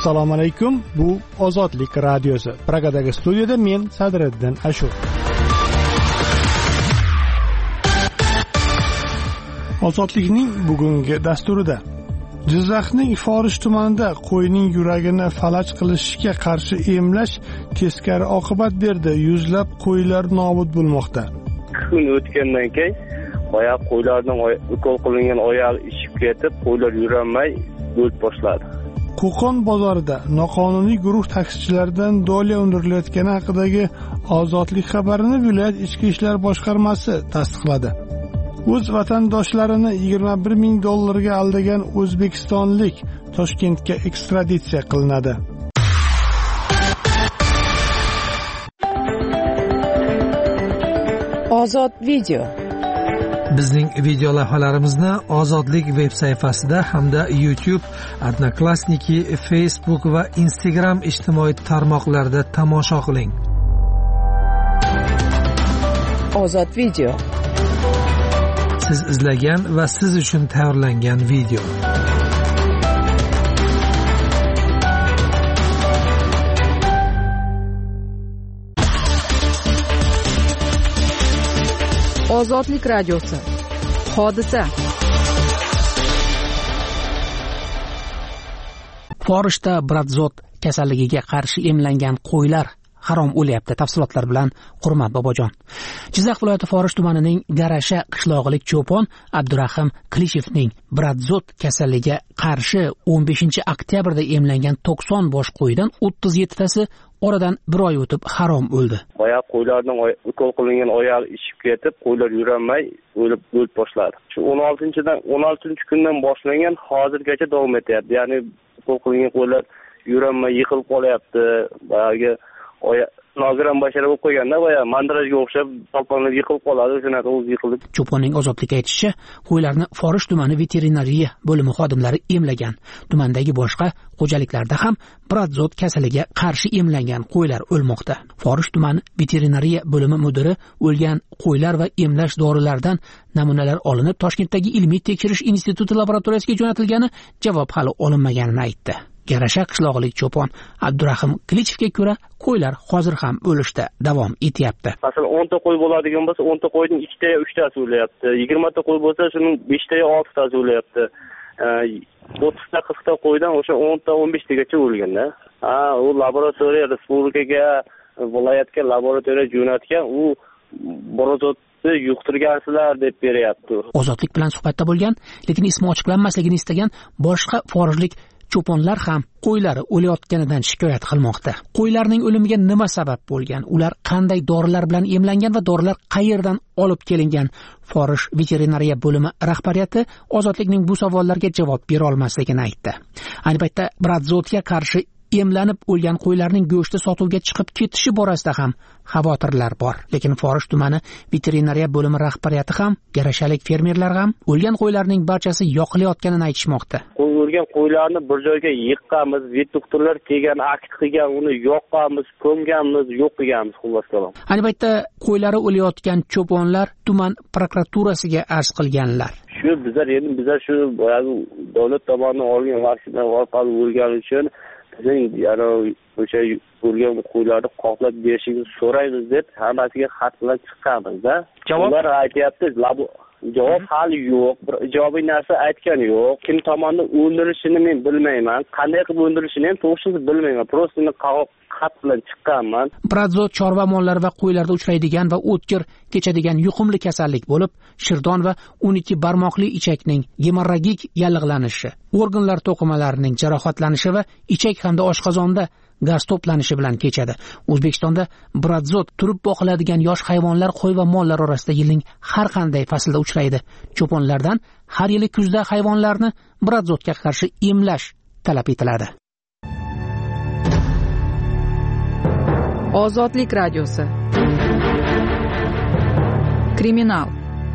Assalomu alaykum. Bu Ozodlik radiosi. Pragadagi studiyada men Sadriddin Ashur. Ozodlikning bugungi dasturida Jizzaxning Forish tumanida qo'yning yuragini falaj qilishga qarshi emlash teskari oqibat berdi. Yuzlab qo'ylar nobud bo'lmoqda. Kun o'tgandan keyin oyoq qo'ylarning ukol qilingan oyog'i ishib ketib, qo'ylar yurolmay o'lib boshladi. Qo'qon bozorida noqonuniy guruh taksichilardan dolya undirilayotgani haqidagi Ozodlik xabarini viloyat ichki ishlar boshqarmasi tasdiqladi. O'z vatandoshlarini $21,000 ga aldagan o'zbekistonlik Toshkentga ekstraditsiya qilinadi. Ozod video. Bizning video lavhalarimizni Ozodlik veb sayfasida hamda YouTube, Odnoklassniki, Facebook va Instagram ijtimoiy tarmoqlarida tomosha qiling. Ozod video. Siz izlagan va siz uchun tayyorlangan video. Ozodlik radiosi. Hodisa. Forishda Bradzot kasalligiga qarshi emlangan qo'ylar harom o'lyapti. Tafsilotlar bilan Hurmat Bobojon. Jizzax viloyati Forish tumanining Garasha qishlog'ilik cho'pon Abdurahim Klishevning Bradzot kasalligiga qarshi 15-oktyabrda emlangan 90 bosh qo'ydan 37 tasi oradan bir oy o'tib harom o'ldi. Oyoq qo'ylarning ukol qilingan oyog'i ishib ketib, qo'ylar yurolmay o'lib boshladi. Shu 16-kundan boshlangan hozirgacha davom etyapti. Ya'ni ukol qilingan qo'ylar yurolmay yiqilib qolyapti. Boyagi nogiron bashara bo'lib qo'yganda mandarajga o'xshab talponlar yiqilib qoladi, shunaqa o'zi yiqilib. Cho'ponning Ozodlikka aytishicha, qo'ylarni Forish tumani veterinariya bo'limi xodimlari emlagan. Tumandagi boshqa xo'jaliklarda ham Bradzot kasalligiga qarshi emlangan qo'ylar o'lmoqda. Forish tumani veterinariya bo'limi mudiri o'lgan qo'ylar va emlash dorilaridan namunalar olinib, Toshkentdagi ilmiy tekshirish instituti laboratoriyasiga jo'natilgani javob hali olinmaganini aytdi. Garasha qishlog'ilik cho'pon Abdurahim Klichevga ko'ra, qo'ylar hozir ham o'lishda davom etyapti. Masalan, 10 ta qo'y bo'ladigan bo'lsa, 10 ta qo'yning 2 ta 3 tasi o'lyapti. 20 ta qo'y bo'lsa, shuning 5 ta 6 tasi o'lyapti. 30 ta 40 ta qo'ydan o'sha 10 ta 15 tagacha o'lganda. U laboratoriya respublikaga, viloyatga laboratoriya jo'natgan, u Bradzotni yuqtirgansizlar deb beryapti. Ozodlik bilan suhbatda bo'lgan, lekin ismi ochiqlanmasligini istagan boshqa forishlik cho'ponlar ham qo'ylari o'layotganidan shikoyat qilmoqda. Qo'ylarning o'limiga nima sabab bo'lgan? Ular qanday dorilar bilan emlangan va dorilar qayerdan olib kelingan? Forish veterinariya bo'limi rahbariyati Ozodlikning bu savollarga javob bera olmasligini aytdi. Ayni paytda Bradzotga qarshi emlanib o'lgan qo'ylarning go'shti sotuvga chiqib ketishi borasida ham xavotirlar bor. Lekin Forish tumani veterinariya bo'limi rahbariyati ham, garashalik fermerlar ham o'lgan qo'ylarning barchasi yoqilayotganini aytishmoqda. O'lgan qo'ylarni bir joyga yiqqanmiz, vet doktorlar kelgan, akt qilgan, uni yoqqanmiz, ko'mganmiz, yo'q qilganmiz, xullas kalom. Ayni paytda qo'ylari o'layotgan cho'ponlar tuman prokuraturasiga arz qilganlar. Bizlar shu davlat tomonidan olgan vaksina orqali o'lgani uchun bizning o'sha o'lgan qo'ylarni qoplab berishingizni so'raymiz deb hammasiga xat bilan chiqqanmiz-da. Ular aytayapti, javob hali yo'q, bir ijobiy narsa aytgani yo'q. Kim tomonidan o'ldirishini men bilmayman, qanday qilib o'ldirishini ham to'g'risini bilmayman. Просто xat bilan chiqqanman. Bradzot chorva mollari va qo'ylarda uchraydigan va o'tkir kechadigan yuqumli kasallik bo'lib, shirdon va 12 barmoqli ichakning gemorragik yallig'lanishi, organlar to'qimalarining jarohatlanishi va ichak hamda oshqozonda gaz to'planishi bilan kechadi. O'zbekistonda Bradzot turib boqiladigan yosh hayvonlar, qo'y va mollar orasida yilning har qanday faslda uchraydi. Cho'ponlardan har yili kuzda hayvonlarni Bradzotga qarshi emlash talab etiladi. Ozodlik radiosi. Kriminal.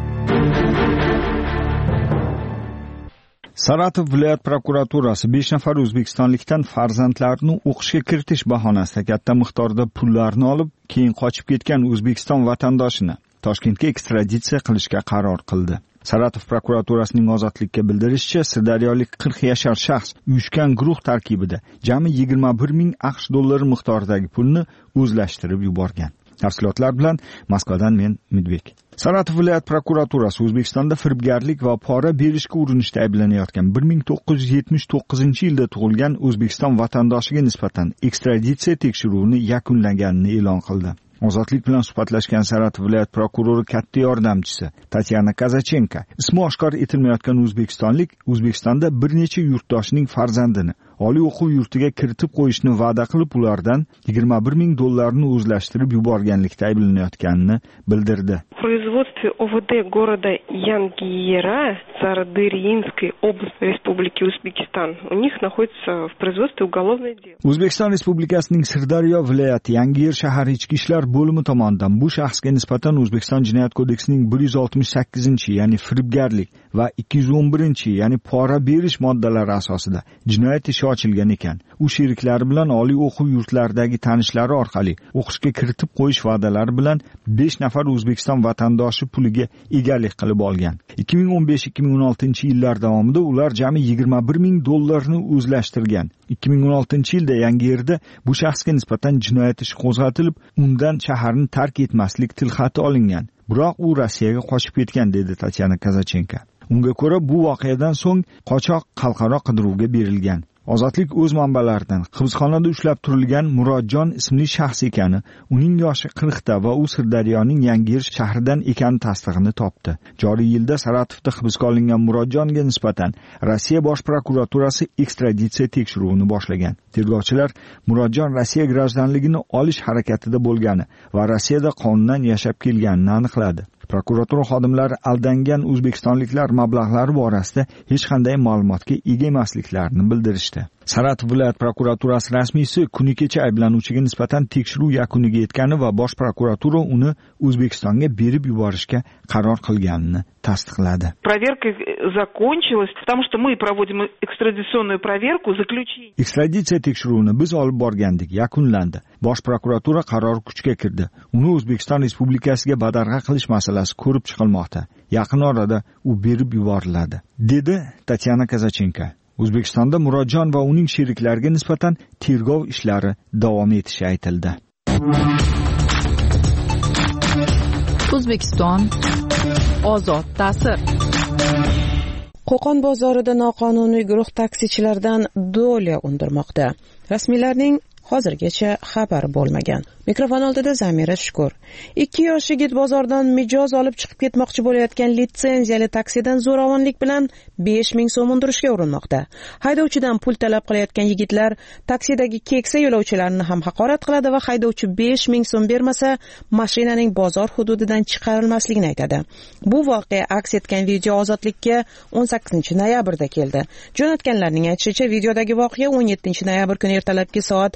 Saratov viloyat prokuraturasi 5 nafar o'zbekistonlikdan farzandlarini o'qishga kiritish bahonasida katta miqdorda pullarni olib, keyin qochib ketgan O'zbekiston vatandoshini Toshkentga ekstraditsiya qilishga qaror qildi. Saratov prokuraturasining ozodlikka bildirishicha, sirdaryolik 40 yashar shaxs uyushgan guruh tarkibida jami 21 ming AQSh dollari miqdoridagi pulni o'zlashtirib yuborgan. Tafsilotlar bilan Moskvadan men Midbek. Saratov viloyat prokuraturasi O'zbekistonda firibgarlik va pora berishga urinishda ayblanayotgan 1979-yilda tug'ilgan O'zbekiston vatandoshiga nisbatan ekstraditsiya tekshiruvini yakunlaganini e'lon qildi. Ozodlik bilan suhbatlashgan Saratov viloyat prokurori katta yordamchisi Tatyana Kazachenko ismi oshkor etilmayotgan o'zbekistonlik O'zbekistonda bir necha yurtdoshining farzandini oliy o'quv yurtiga kiritib qo'yishni va'da qilib, ulardan 21 ming dollarni o'zlashtirib yuborganlikda ayblanayotganini bildirdi. В производстве ОВД города Янгиера Сардыринской области Республики Узбекистан у них находится в производстве уголовное дело. O'zbekiston Respublikasining Sirdaryo viloyati Yangiyer shahar ichki ishlar bo'limi tomonidan bu shaxsga nisbatan O'zbekiston Jinoyat kodeksining 168, ya'ni firibgarlik va 211, ya'ni pora berish moddalari asosida jinoyat ishi ochilgan ekan. U sheriklari bilan oliy o'quv yurtlaridagi tanishlari orqali o'qishga kiritib qo'yish va'dalari bilan 5 nafar O'zbekiston vatandoshi puliga egalik qilib olgan. 2015-2016 yillar davomida ular jami 21 ming dollarni o'zlashtirgan. 2016-yilda Yangiyerda bu shaxsga nisbatan jinoyat ishi qo'zg'atilib, undan shaharni tark etmaslik tilxati olingan. Biroq u Rossiyaga qochib ketgan, dedi Tatyana Kazachenko. Unga ko'ra, bu voqeadan so'ng qochoq xalqaro qidiruvga berilgan. Ozodlik o'z manbalaridan hibsxonada ushlab turilgan Murodjon ismli shaxs ekani, uning yoshi 40 ta va u Sirdaryoning Yangiyer shahridan ekani tasdig'ini topdi. Joriy yilda Saratovda hibsga olingan Murodjonga nisbatan Rossiya bosh prokuraturasi ekstraditsiya tekshiruvini boshlagan. Tergovchilar Murodjon Rossiya grajdanligini olish harakatida bo'lgani va Rossiyada qonundan yashab kelganini aniqladi. Prokuratura xodimlari aldangan o'zbekistonliklar mablag'lari borasida hech qanday ma'lumotga ega emasliklarini bildirishdi. Saratov viloyat prokuraturasi rasmiysi kuni kecha ayblanuvchiga nisbatan tekshiruv yakuniga yetgani va bosh prokuratura uni O'zbekistonga berib yuborishga qaror qilganini tasdiqladi. Проверка закончилась, потому что мы проводим экстрадиционную проверку, заключение. Ekstraditsiya tekshiruvini biz olib borgandik, yakunlandi. Bosh prokuratura qarori kuchga kirdi. Uni O'zbekiston Respublikasiga badarg'a qilish masalasi ko'rib chiqilmoqda. Yaqin orada u berib yuboriladi, dedi Tatyana Kazachenko. O'zbekistonda Murodjon va uning sheriklariga nisbatan tergov ishlari davom etishi aytildi. O'zbekiston ozod ta'sir. Qo'qon bozorida noqonuniy guruh taksichilardan do'lya undirmoqda. Rasmiylarning hozirgacha xabari bo'lmagan. Mikrofon oldida Zamira Shukur. 2 yosh yigit bozordan mijoz olib chiqib ketmoqchi bo'layotgan litsenziyali taksidan zo'ravonlik bilan 5 ming so'm undirishga urinmoqda. Haydovchidan pul talab qilayotgan yigitlar taksidagi keksa yo'lovchilarni ham haqorat qiladi va haydovchi 5 ming so'm bermasa, mashinaning bozor hududidan chiqarilmasligini aytadi. Bu voqea aks etgan video ozodlikka 18-noyabrda keldi. Jo'natganlarning aytishicha, videodagi voqea 17-noyabr kuni ertalabki soat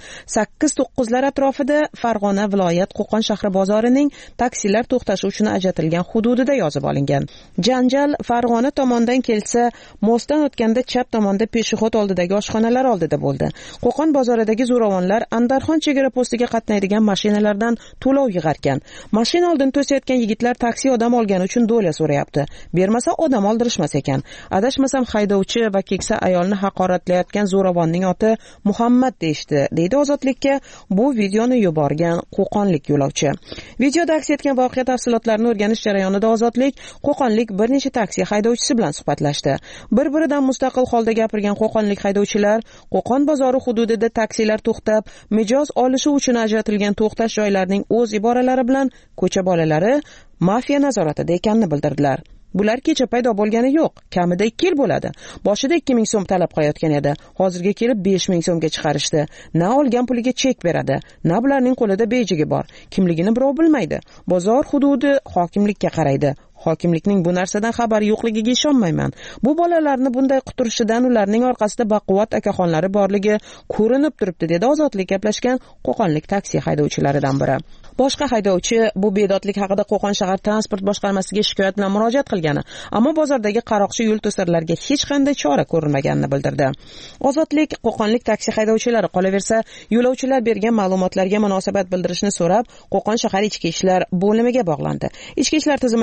8-9lar atrofida Farg'ona viloyat Qo'qon shahri bozorining taksilar to'xtashi uchun ajratilgan hududida yozib olingan. Janjal Farg'ona tomondan kelsa, mostdan o'tganda chap tomonda peshixod oldidagi oshxonalar oldida bo'ldi. Qo'qon bozoridagi zo'ravonlar Andarxon chegara postiga qatnaydigan mashinalardan to'lov yig'arkan. Mashina oldin to'sayotgan yigitlar taksi odam olgani uchun do'lya so'rayapti. Bermasa odam oldirishmas ekan. Adashmasam haydovchi va keksa ayolni haqoratlayotgan zo'ravonning oti Muhammad deyishdi, deydi ozodlikka bu videoni yuborgan qo'qonlik yo'lovchi. Videoda aks etgan voqea tafsilotlarini o'rganish jarayonida ozodlik qo'qonlik bir necha taksi haydovchisi bilan suhbatlashdi. Bir-biridan mustaqil holda gapirgan qo'qonlik haydovchilar Qo'qon bozori hududida taksilar to'xtab, mijoz olishi uchun ajratilgan to'xtash joylarining o'z iboralari bilan ko'cha bolalari mafiya nazoratida ekanini bildirdilar. Bular kecha paydo bo'lgani yo'q, kamida 2 yil bo'ladi. Boshida 2 ming so'm talab qilayotgan edi. Hozirga kelib 5 ming so'mga chiqarishdi. Na olgan puliga chek beradi, na bularning qo'lida bejigi bor. Kimligini birov bilmaydi. Bozor hududi hokimlikka qaraydi. Hokimlikning bu narsadan xabari yo'qligiga ishonmayman. Bu bolalarni bunday quturishidan ularning orqasida baquvvat akaxonlari borligi ko'rinib turibdi, dedi ozodlik gaplashgan qo'qonlik taksi haydovchilaridan biri. Boshqa haydovchi bu bedodlik haqida Qo'qon shahar transport boshqarmasiga shikoyat bilan murojaat qilgani, ammo bozordagi qaroqchi yo'l to'sarlarga hech qanday chora ko'rilmaganini bildirdi. Ozodlik qo'qonlik taksi haydovchilari qolaversa, yo'lovchilar bergan ma'lumotlarga munosabat bildirishni so'rab, Qo'qon shahar ichki ishlar bo'limiga bog'landi. Ichki ishlar tizimining ozodlik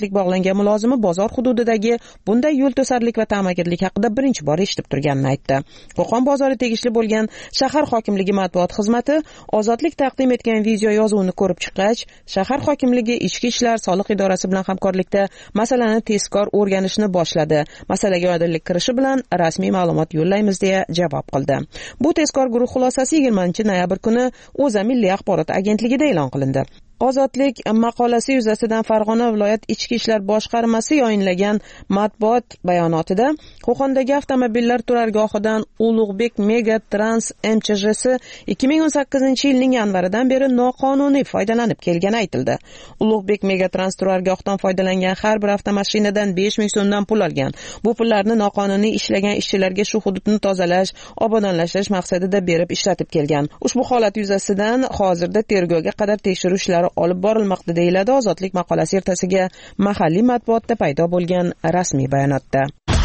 ozodlik bog'langan mulozimi bozor hududidagi bunday yo'l to'sarlik va ta'magirlik haqida birinchi bor eshitib turganini aytdi. Qo'qon bozori tegishli bo'lgan shahar hokimligi matbuot xizmati ozodlik taqdim etgan video yozuvni ko'rib chiqqach, shahar hokimligi ichki ishlar soliq idorasi bilan hamkorlikda masalani tezkor o'rganishni boshladi. Masalaga oydinlik kirishi bilan rasmiy ma'lumot yo'llaymiz deya javob qildi. Bu tezkor guruh xulosasi 20-noyabr kuni O'zA Milliy axborot agentligida e'lon qilindi. Ozodlik maqolasi yuzasidan Farg'ona viloyat ichki ishlar boshqarmasi yayinlagan matbuot bayonotida Qo'qondagi avtomobillar turargohidan Ulug'bek Mega Trans MCJsi 2018-yilning yanvaridan beri noqonuniy foydalanib kelgani aytildi. Ulug'bek Mega Trans turargohdan foydalangan har bir avtomashinadan 5000 so'mdan pul olgan. Bu pullarni noqonuniy ishlagan ishchilarga shu hududni tozalash, obodonlashtirish maqsadida berib ishlatib kelgan. Ushbu holat yuzasidan hozirda tergovga qadar tekshiruv ishlari olib borilmoqda deyiladi Ozodlik maqolasi ertasiga mahalliy matbuotda paydo bo'lgan rasmiy bayonotda.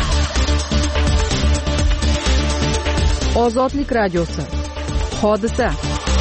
Ozodlik radiosi. Hodisa.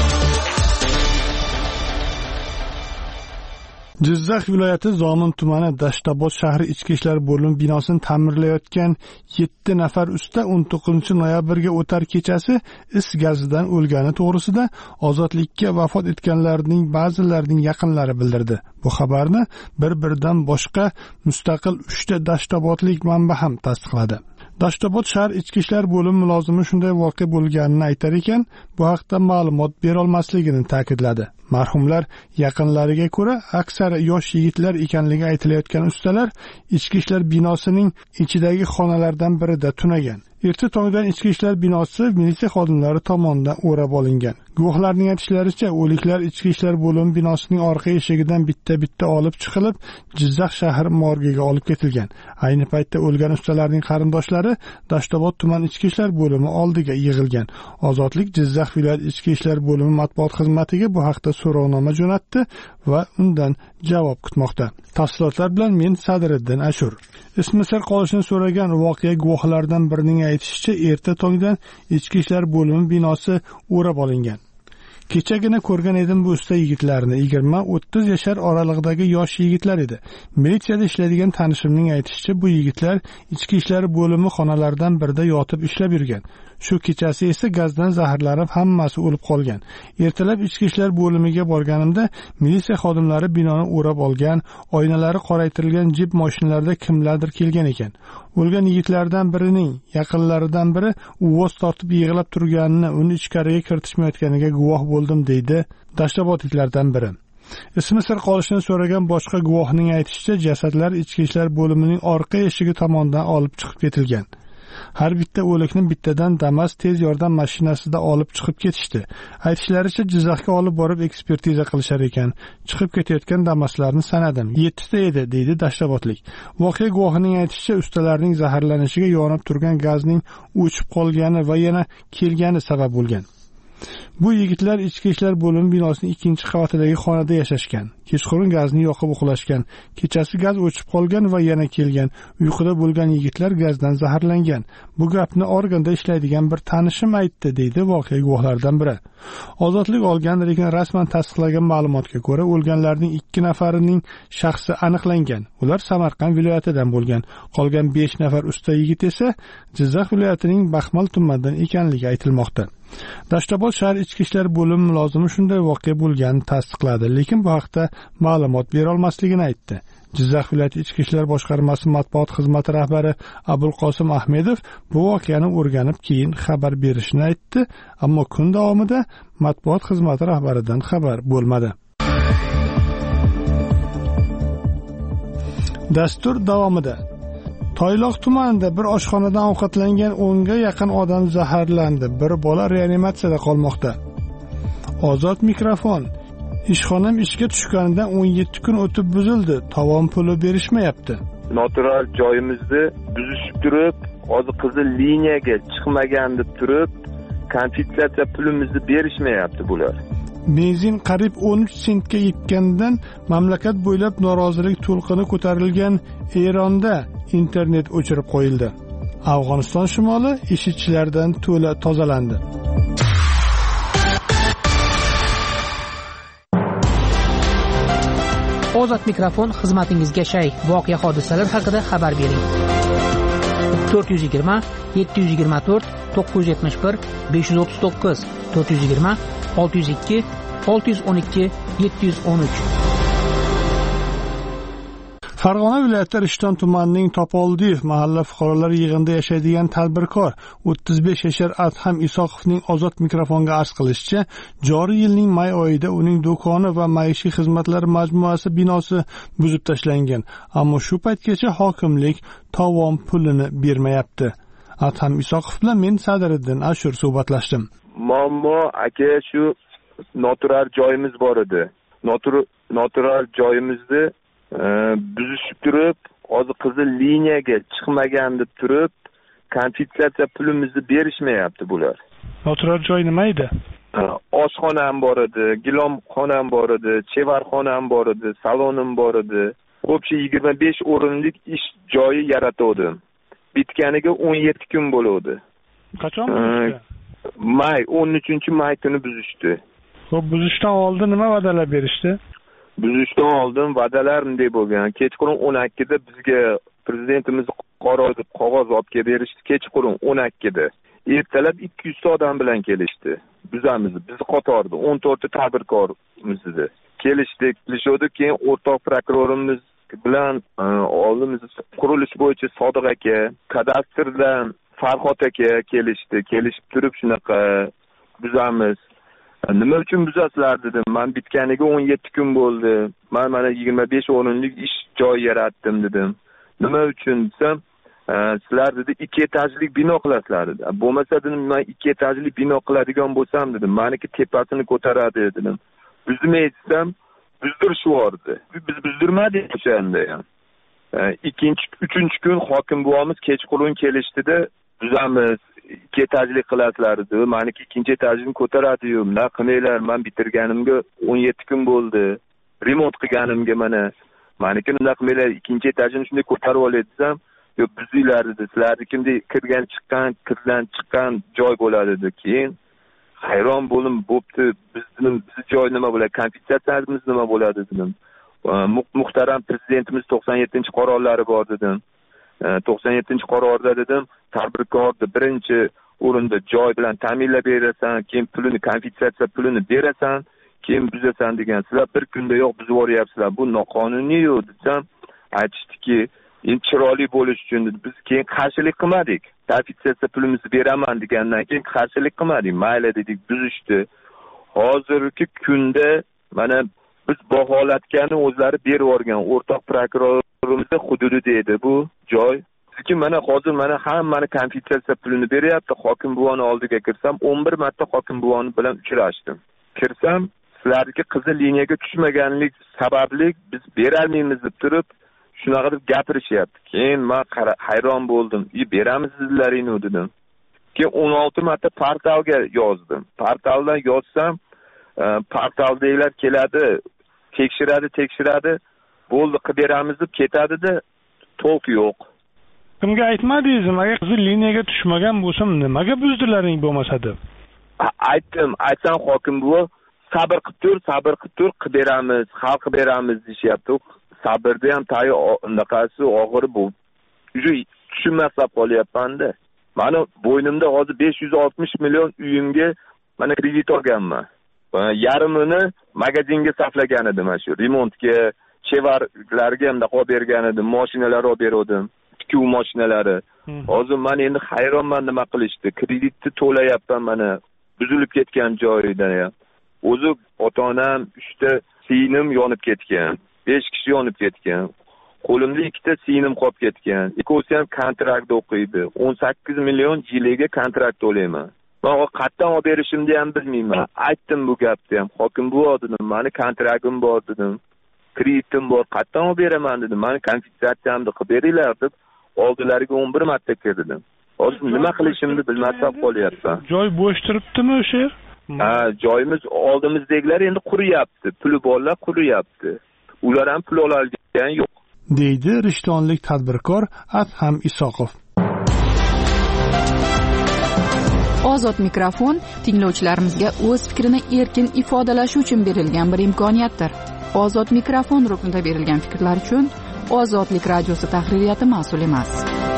Jizzax viloyati Zomin tumani Dashtabod shahri ichki ishlar bo'limi binosini ta'mirlayotgan 7 nafar usta 19-noyabrga o'tar kechasi is gazidan o'lgani to'g'risida ozodlikka vafot etganlarning ba'zilarining yaqinlari bildirdi. Bu xabarni bir-biridan boshqa mustaqil 3 ta Dashtabodlik manba ham tasdiqladi. Dashtabod shahar ichki ishlar bo'limi mulozimi shunday voqea bo'lganini aytar ekan, bu haqda ma'lumot bera olmasligini ta'kidladi. Marhumlar yaqinlariga ko'ra, aksari yosh yigitlar ekanligi aytilayotgan ustalar ichki ishlar binosining ichidagi xonalardan birida tunagan. Erta tongdan ichki ishlar binosi militsiya xodimlari tomonidan o'rab olingan. Guvohlarning aytishlaricha, o'liklar ichki ishlar bo'limi binosining orqa eshigidan bitta-bitta olib chiqilib, Jizzax shahar morgiga olib ketilgan. Ayni paytda o'lgan ustalarning qarindoshlari Dashtobod tuman ichki ishlar bo'limi oldiga yig'ilgan. Ozodlik Jizzax viloyat ichki ishlar bo'limi matbuot xizmatiga bu haqda so'rovnoma jo'natdi va undan javob kutmoqda. Tafsilotlar bilan men Sadriddin Ashur. Ismi sir qolishini so'ragan voqea guvohlaridan birining aytishicha, erta tongdan ichki ishlar bo'limi binosi o'rab olingan. Kechagina ko'rgan edim bu usta yigitlarni. 20-30 yashar oralig'idagi yosh yigitlar edi. Militsiyada ishlaydigan tanishimning aytishicha, bu yigitlar ichki ishlar bo'limi xonalaridan birida yotib ishlab yurgan. Shu kechasi esa gazdan zaharlanib hammasi o'lib qolgan. Ertalab ichki ishlar bo'limiga borganimda militsiya xodimlari binoni o'rab olgan, oynalari qoraytirilgan jip mashinalarda kimlardir kelgan ekan. O'lgan yigitlardan birining yaqinlaridan biri uvoz tortib yig'lab turganini, uni ichkariga kiritishmayotganiga guvoh bo'ldim deydi Dashtabodliklardan biri. Ismi sir qolishini so'ragan boshqa guvohning aytishicha, jasadlar ichki ishlar bo'limining orqa eshigi tomonidan olib chiqib ketilgan. Har bitta o'likni bittadan Damas tez yordam mashinasida olib chiqib ketishdi. Aytishlaricha, Jizzaxga olib borib ekspertiza qilishar ekan. Chiqib ketayotgan Damaslarni sanadim. 7 ta edi, deydi Dashtabodlik. Voqea guvohining aytishicha, ustalarning zaharlanishiga yonib turgan gazning o'chib qolgani va yana kelgani sabab bo'lgan. Bu yigitlar ichki ishlar bo'limi binosining 2-qavatidagi xonada yashashgan. Kechqurun gazni yoqib uxlashgan. Kechasi gaz o'chib qolgan va yana kelgan. Uyquda bo'lgan yigitlar gazdan zaharlangan. Bu gapni organda ishlaydigan bir tanishim aytdi, deydi voqea guvohlaridan biri. Ozodlik olgan, lekin rasman tasdiqlagan ma'lumotga ko'ra, o'lganlarning 2 nafarining shaxsi aniqlangan. Ular Samarqand viloyatidan bo'lgan. Qolgan 5 nafar usta yigit esa Jizzax viloyatining Baxmal tumanidan ekanligi aytilmoqda. Dashtobod shahar ichki ishlar bo'limi mulozimi shunday voqea bo'lganini tasdiqladi, lekin bu haqda ma'lumot bera olmasligini aytdi. Jizzax viloyati ichki ishlar boshqarmasi matbuot xizmati rahbari Abulqosim Ahmedov bu voqeani o'rganib keyin xabar berishini aytdi, ammo kun davomida matbuot xizmati rahbaridan xabar bo'lmadi. Dastur davomida Toyloq tumanida bir oshxonadan ovqatlangan 10 ga yaqin odam zaharlandi. Bir bola reanimatsiyada qolmoqda. Ozod mikrofon. Ishxonam ishga tushganidan 17 kun o'tib buzildi. Tovon puli berishmayapti. Noturar joyimizni buzishib turib, hozir qizil liniyaga chiqmagan deb turib, kompensatsiya pulimizni berishmayapti bular. Benzin qariyb 13 sentga yetgandan mamlakat bo'ylab norozilik to'lqini ko'tarilgan Eronda internet o'chirib qo'yildi. Afg'oniston shimoli IShIDchilardan to'la tozalandi. Ozod mikrofon xizmatingizga shay. Voqea hodisalar haqida xabar bering. 420 724 971 539 420 602 612 713. Farg'ona viloyati Rishton tumanining Topoldiyev mahalla fuqarolar yig'inida yashaydigan tadbirkor 35 yashar Adham Isoqovning Ozod mikrofonga arz qilishicha, joriy yilning may oyida uning do'koni va maishiy xizmatlar majmuasi binosi buzib tashlangan, ammo shu paytgacha hokimlik tovon pulini bermayapti. Adham Isoqov bilan men Sadiriddin Ashur suhbatlashdim. Muammo aka shu noturar joyimiz bor edi. Noturar joyimizni buzishib turib, hozir qizil liniyaga chiqmagan deb turib, konfiskatsiya pulimizni berishmayapti bular. Noturar joy nima edi? Oshxonam bor edi, gilomxonam bor edi, chevarxonam bor edi, salonim bor edi. Ko'pchi 25 o'rinlik ish joyi yaratdim. Bitganiga 17 kun bo'ldi. Qachon buzishdi? May 13-may kuni buzishdi. Xo'p, buzishdan oldin nima va'dalar berishdi? Buzishdan oldin va'dalar bunday bo'lgan. Kechqurun 12 da bizga prezidentimiz qog'oz olib kelib berishdi. Kechqurun 12 da. Ertalab 200 odam bilan kelishdi. Bizni qatorda 14 ta tadbirkorimiz edi. Kelishdik, keyin o'rtoq prokurorimiz bilan oldimiz qurilish bo'yicha Sodiq aka, kadastrdan Farhod aka kelishdi. Kelishib turib shunaqa buzamiz. Nima uchun buzasizlar dedim. Men bitganiga 17 kun bo'ldi. Men mana 25 o'rinlik ish joy yaratdim dedim. Nima uchun desam, sizlar dedi 2 etajlik bino qilasizlar dedi. Bo'lmasa dedim, men 2 etajlik bino qiladigan bo'lsam dedim, meniki tepasini ko'taradi dedim. Buzmaytsam buzdirishvordi. Biz buzdirmadik o'shanda ham. Ikkinchi, uchinchi kun hokim buvomiz kechqurun kelishdi-da, buzamiz, 2 etajli qilasizlar dedi. Meniki 2 etajini ko'taradi-yu, nima qilmaylar, men bitirganimga 17 kun bo'ldi. Remont qilganimga mana meniki nima qilmaylar, 2 etajini shunday ko'tarib olay desam, yo'q buzinglar dedi. Sizlarnikimda kirgan chiqqan joy bo'ladi dedi. Keyin hayron bo'ldim, bo'pti, bizni joy nima bo'ladi, konfiskatsiyamiz nima bo'ladi dedim. Muhtaram prezidentimiz 97-qarorlari bor dedim. 97-qarorda dedim, tadbirkorni birinchi o'rinda joy bilan ta'minlab berasan, keyin pulini, konfiskatsiya pulini berasan, keyin buzasan degan. Sizlar bir kunda yo'q buzib yuboryapsizlar. Bu noqonuniy-ku desam, aytishdiki, endi chiroyli bo'lish uchun dedi. Biz keyin qarshilik qilmadik. Konfiskatsiya pulimizni beraman degandan keyin qarshilik qilmadik. Mayli dedik, buzishdi. Hozirgi kunda mana biz baholatgani o'zlari berib yuborgan o'rtoq prokurorimiz hududi deydi bu joy. Lekin mana hozir mana hammani konfiskatsiya pulini beryapti. Hokim buvoni oldiga kirsam 11 marta hokim buvoni bilan uchrashdim. Kirsam, sizlarga qizil liniyaga tushmaganlik sababli biz berolmaymiz deb turib, shunaqa deb gapirishyapti. Keyin men hayron bo'ldim. Beramiz sizlaringni dedim. Keyin 16 marta portalga yozdim. Portaldan yozsam, portaldagilar keladi, tekshiradi, bo'ldi qilib beramiz deb ketadi-da, to'q yo'q. Kimga aytmadingiz? Agar qizil liniyaga tushmagan bo'lsam, nimaga buzdilaring bo'lmasa deb? Aytsam hokim buva sabr qilib tur, qilib beramiz, hal qilib beramiz deyapti. Sabrda ham unaqasi og'iri bu. Tushunmasab qolyapman-da. Mana bo'ynimda hozir 560 million uyimga mana kredit olganman. Yarmini magazinga saqlagan edim mana shu remontga, chevarlarga ham olib bergan edim, mashinalar olib berdim, tikuv mashinalari. Hozir men endi hayronman nima qilishdi. Kreditni to'layapman mana buzilib ketgan joyida ham. O'zi ota-onam 3 ta singlim yonib ketgan. 5 kishi yonib ketgan. Qo'limda 2 ta singlim qolib ketgan. Ikkovsi ham kontraktda o'qiydi. 18 million yiliga kontrakt to'layman. Men qayerdan olib berishimni ham bilmayman. Aytdim bu gapni ham. Hokim buva dedim, meni kontraktim bor dedim. Kreditim bor, qayerdan olib beraman dedim. Meni konfiskatsiyamni qilib beringlar deb oldilariga 11 marta kirdim. Hozir nima qilishimni bilmasam qolyapman. Joy bo'sh turibdimi o'sha? Joyimiz oldimizdagilar endi quriyapti. Puli borlar quriyapti. Ular ham pul oladigan yo'q. deydi rishtonlik tadbirkor Adham Isoqov. Ozod mikrofon tinglovchilarimizga o'z fikrini erkin ifodalashi uchun berilgan bir imkoniyatdir. Ozod mikrofon ruknida berilgan fikrlar uchun Ozodlik radiosi tahririyati mas'ul emas.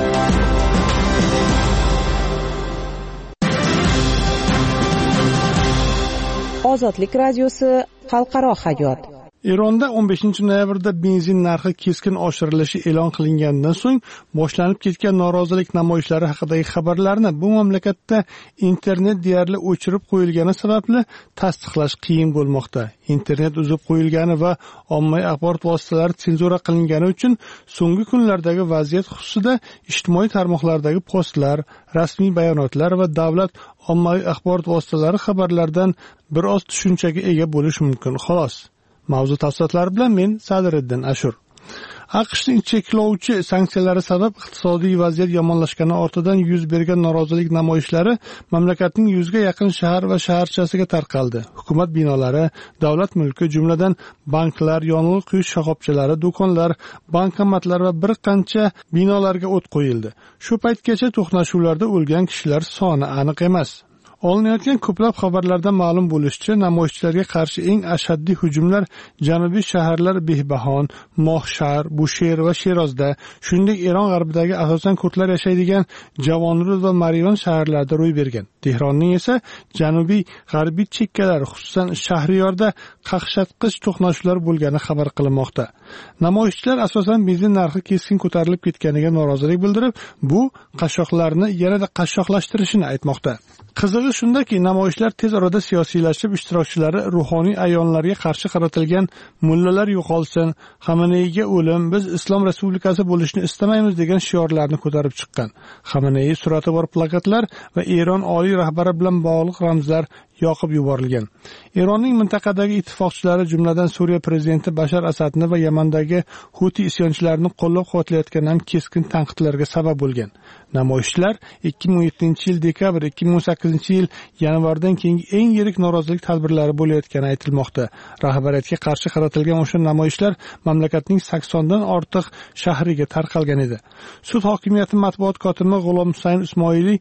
Ozodlik radiosi xalqaro hayot. Eronda 15 noyabrda benzin narxi keskin oshirilishi e'lon qilingandan so'ng boshlanib ketgan norozilik namoyishlari haqidagi xabarlarni bu mamlakatda internet deyarli o'chirib qo'yilgani sababli tasdiqlash qiyin bo'lmoqda. Internet uzib qo'yilgani va ommaviy axborot vositalari senzura qilingani uchun so'nggi kunlardagi vaziyat xususida ijtimoiy tarmoqlardagi postlar, rasmiy bayonotlar va davlat ommaviy axborot vositalari xabarlardan biroz tushunchaga ega bo'lish mumkin, xolos. Mavzu tafsilotlari bilan men Sadiriddin Ashur. AQShning cheklovchi sanksiyalari sabab iqtisodiy vaziyat yomonlashgani ortidan yuz bergan norozilik namoyishlari mamlakatning 100 ga yaqin shahar va shaharchasiga tarqaldi. Hukumat binolari, davlat mulki, jumladan banklar, yong'in quyish shoxobchalari, do'konlar, bankomatlar va bir qancha binolarga o't qo'yildi. Shu paytgacha to'qnashuvlarda o'lgan kishilar soni aniq emas. Olinayotgan ko'plab xabarlardan ma'lum bo'lishicha, namoyishchilarga qarshi eng ashaddiy hujumlar janubiy shaharlar Behbahon, Mohshar, Bushehr va Sherozda, shuningdek Eron g'arbidagi asosan kurdlar yashaydigan Javonrud va Marivan shaharlarida ro'y bergan. Tehronning esa janubiy g'arbiy chekkalari, xususan Shahriyorda qaqshatqich to'qnashuvlar bo'lgani xabar qilinmoqda. Namoyishchilar asosan benzin narxi keskin ko'tarilib ketganiga norozilik bildirib, bu qashshoqlarni yanada qashshoqlashtirishini aytmoqda. Qizig'i shundaki, namoyishlar tez orada siyosiylashib, ishtirokchilari ruhoniy ayonlarga qarshi qaratilgan mullalar yo'qolsin, Xameneiga o'lim, biz Islom Respublikasi bo'lishni istamaymiz degan shiorlarni ko'tarib chiqqan. Xamenei surati bor plakatlar va Eron oliy rahbari bilan bog'liq ramzlar yoqib yuborilgan. Eronning mintaqadagi ittifoqchilari, jumladan Suriya prezidenti Bashar Asadni va Yamandagi Huti isyonchilarini qo'llab-quvvatlayotgani ham keskin tanqidlarga sabab bo'lgan. Namoyishchilar 2017-yil dekabr, 2018-yil yanvardan keyingi eng yirik norozilik tadbirlari bo'layotgani aytilmoqda. Rahbariyatga qarshi qaratilgan o'sha namoyishlar mamlakatning 80 dan ortiq shahriga tarqalgan edi. Sud hokimiyati matbuot kotibi G'ulom Husayn Ismoiliy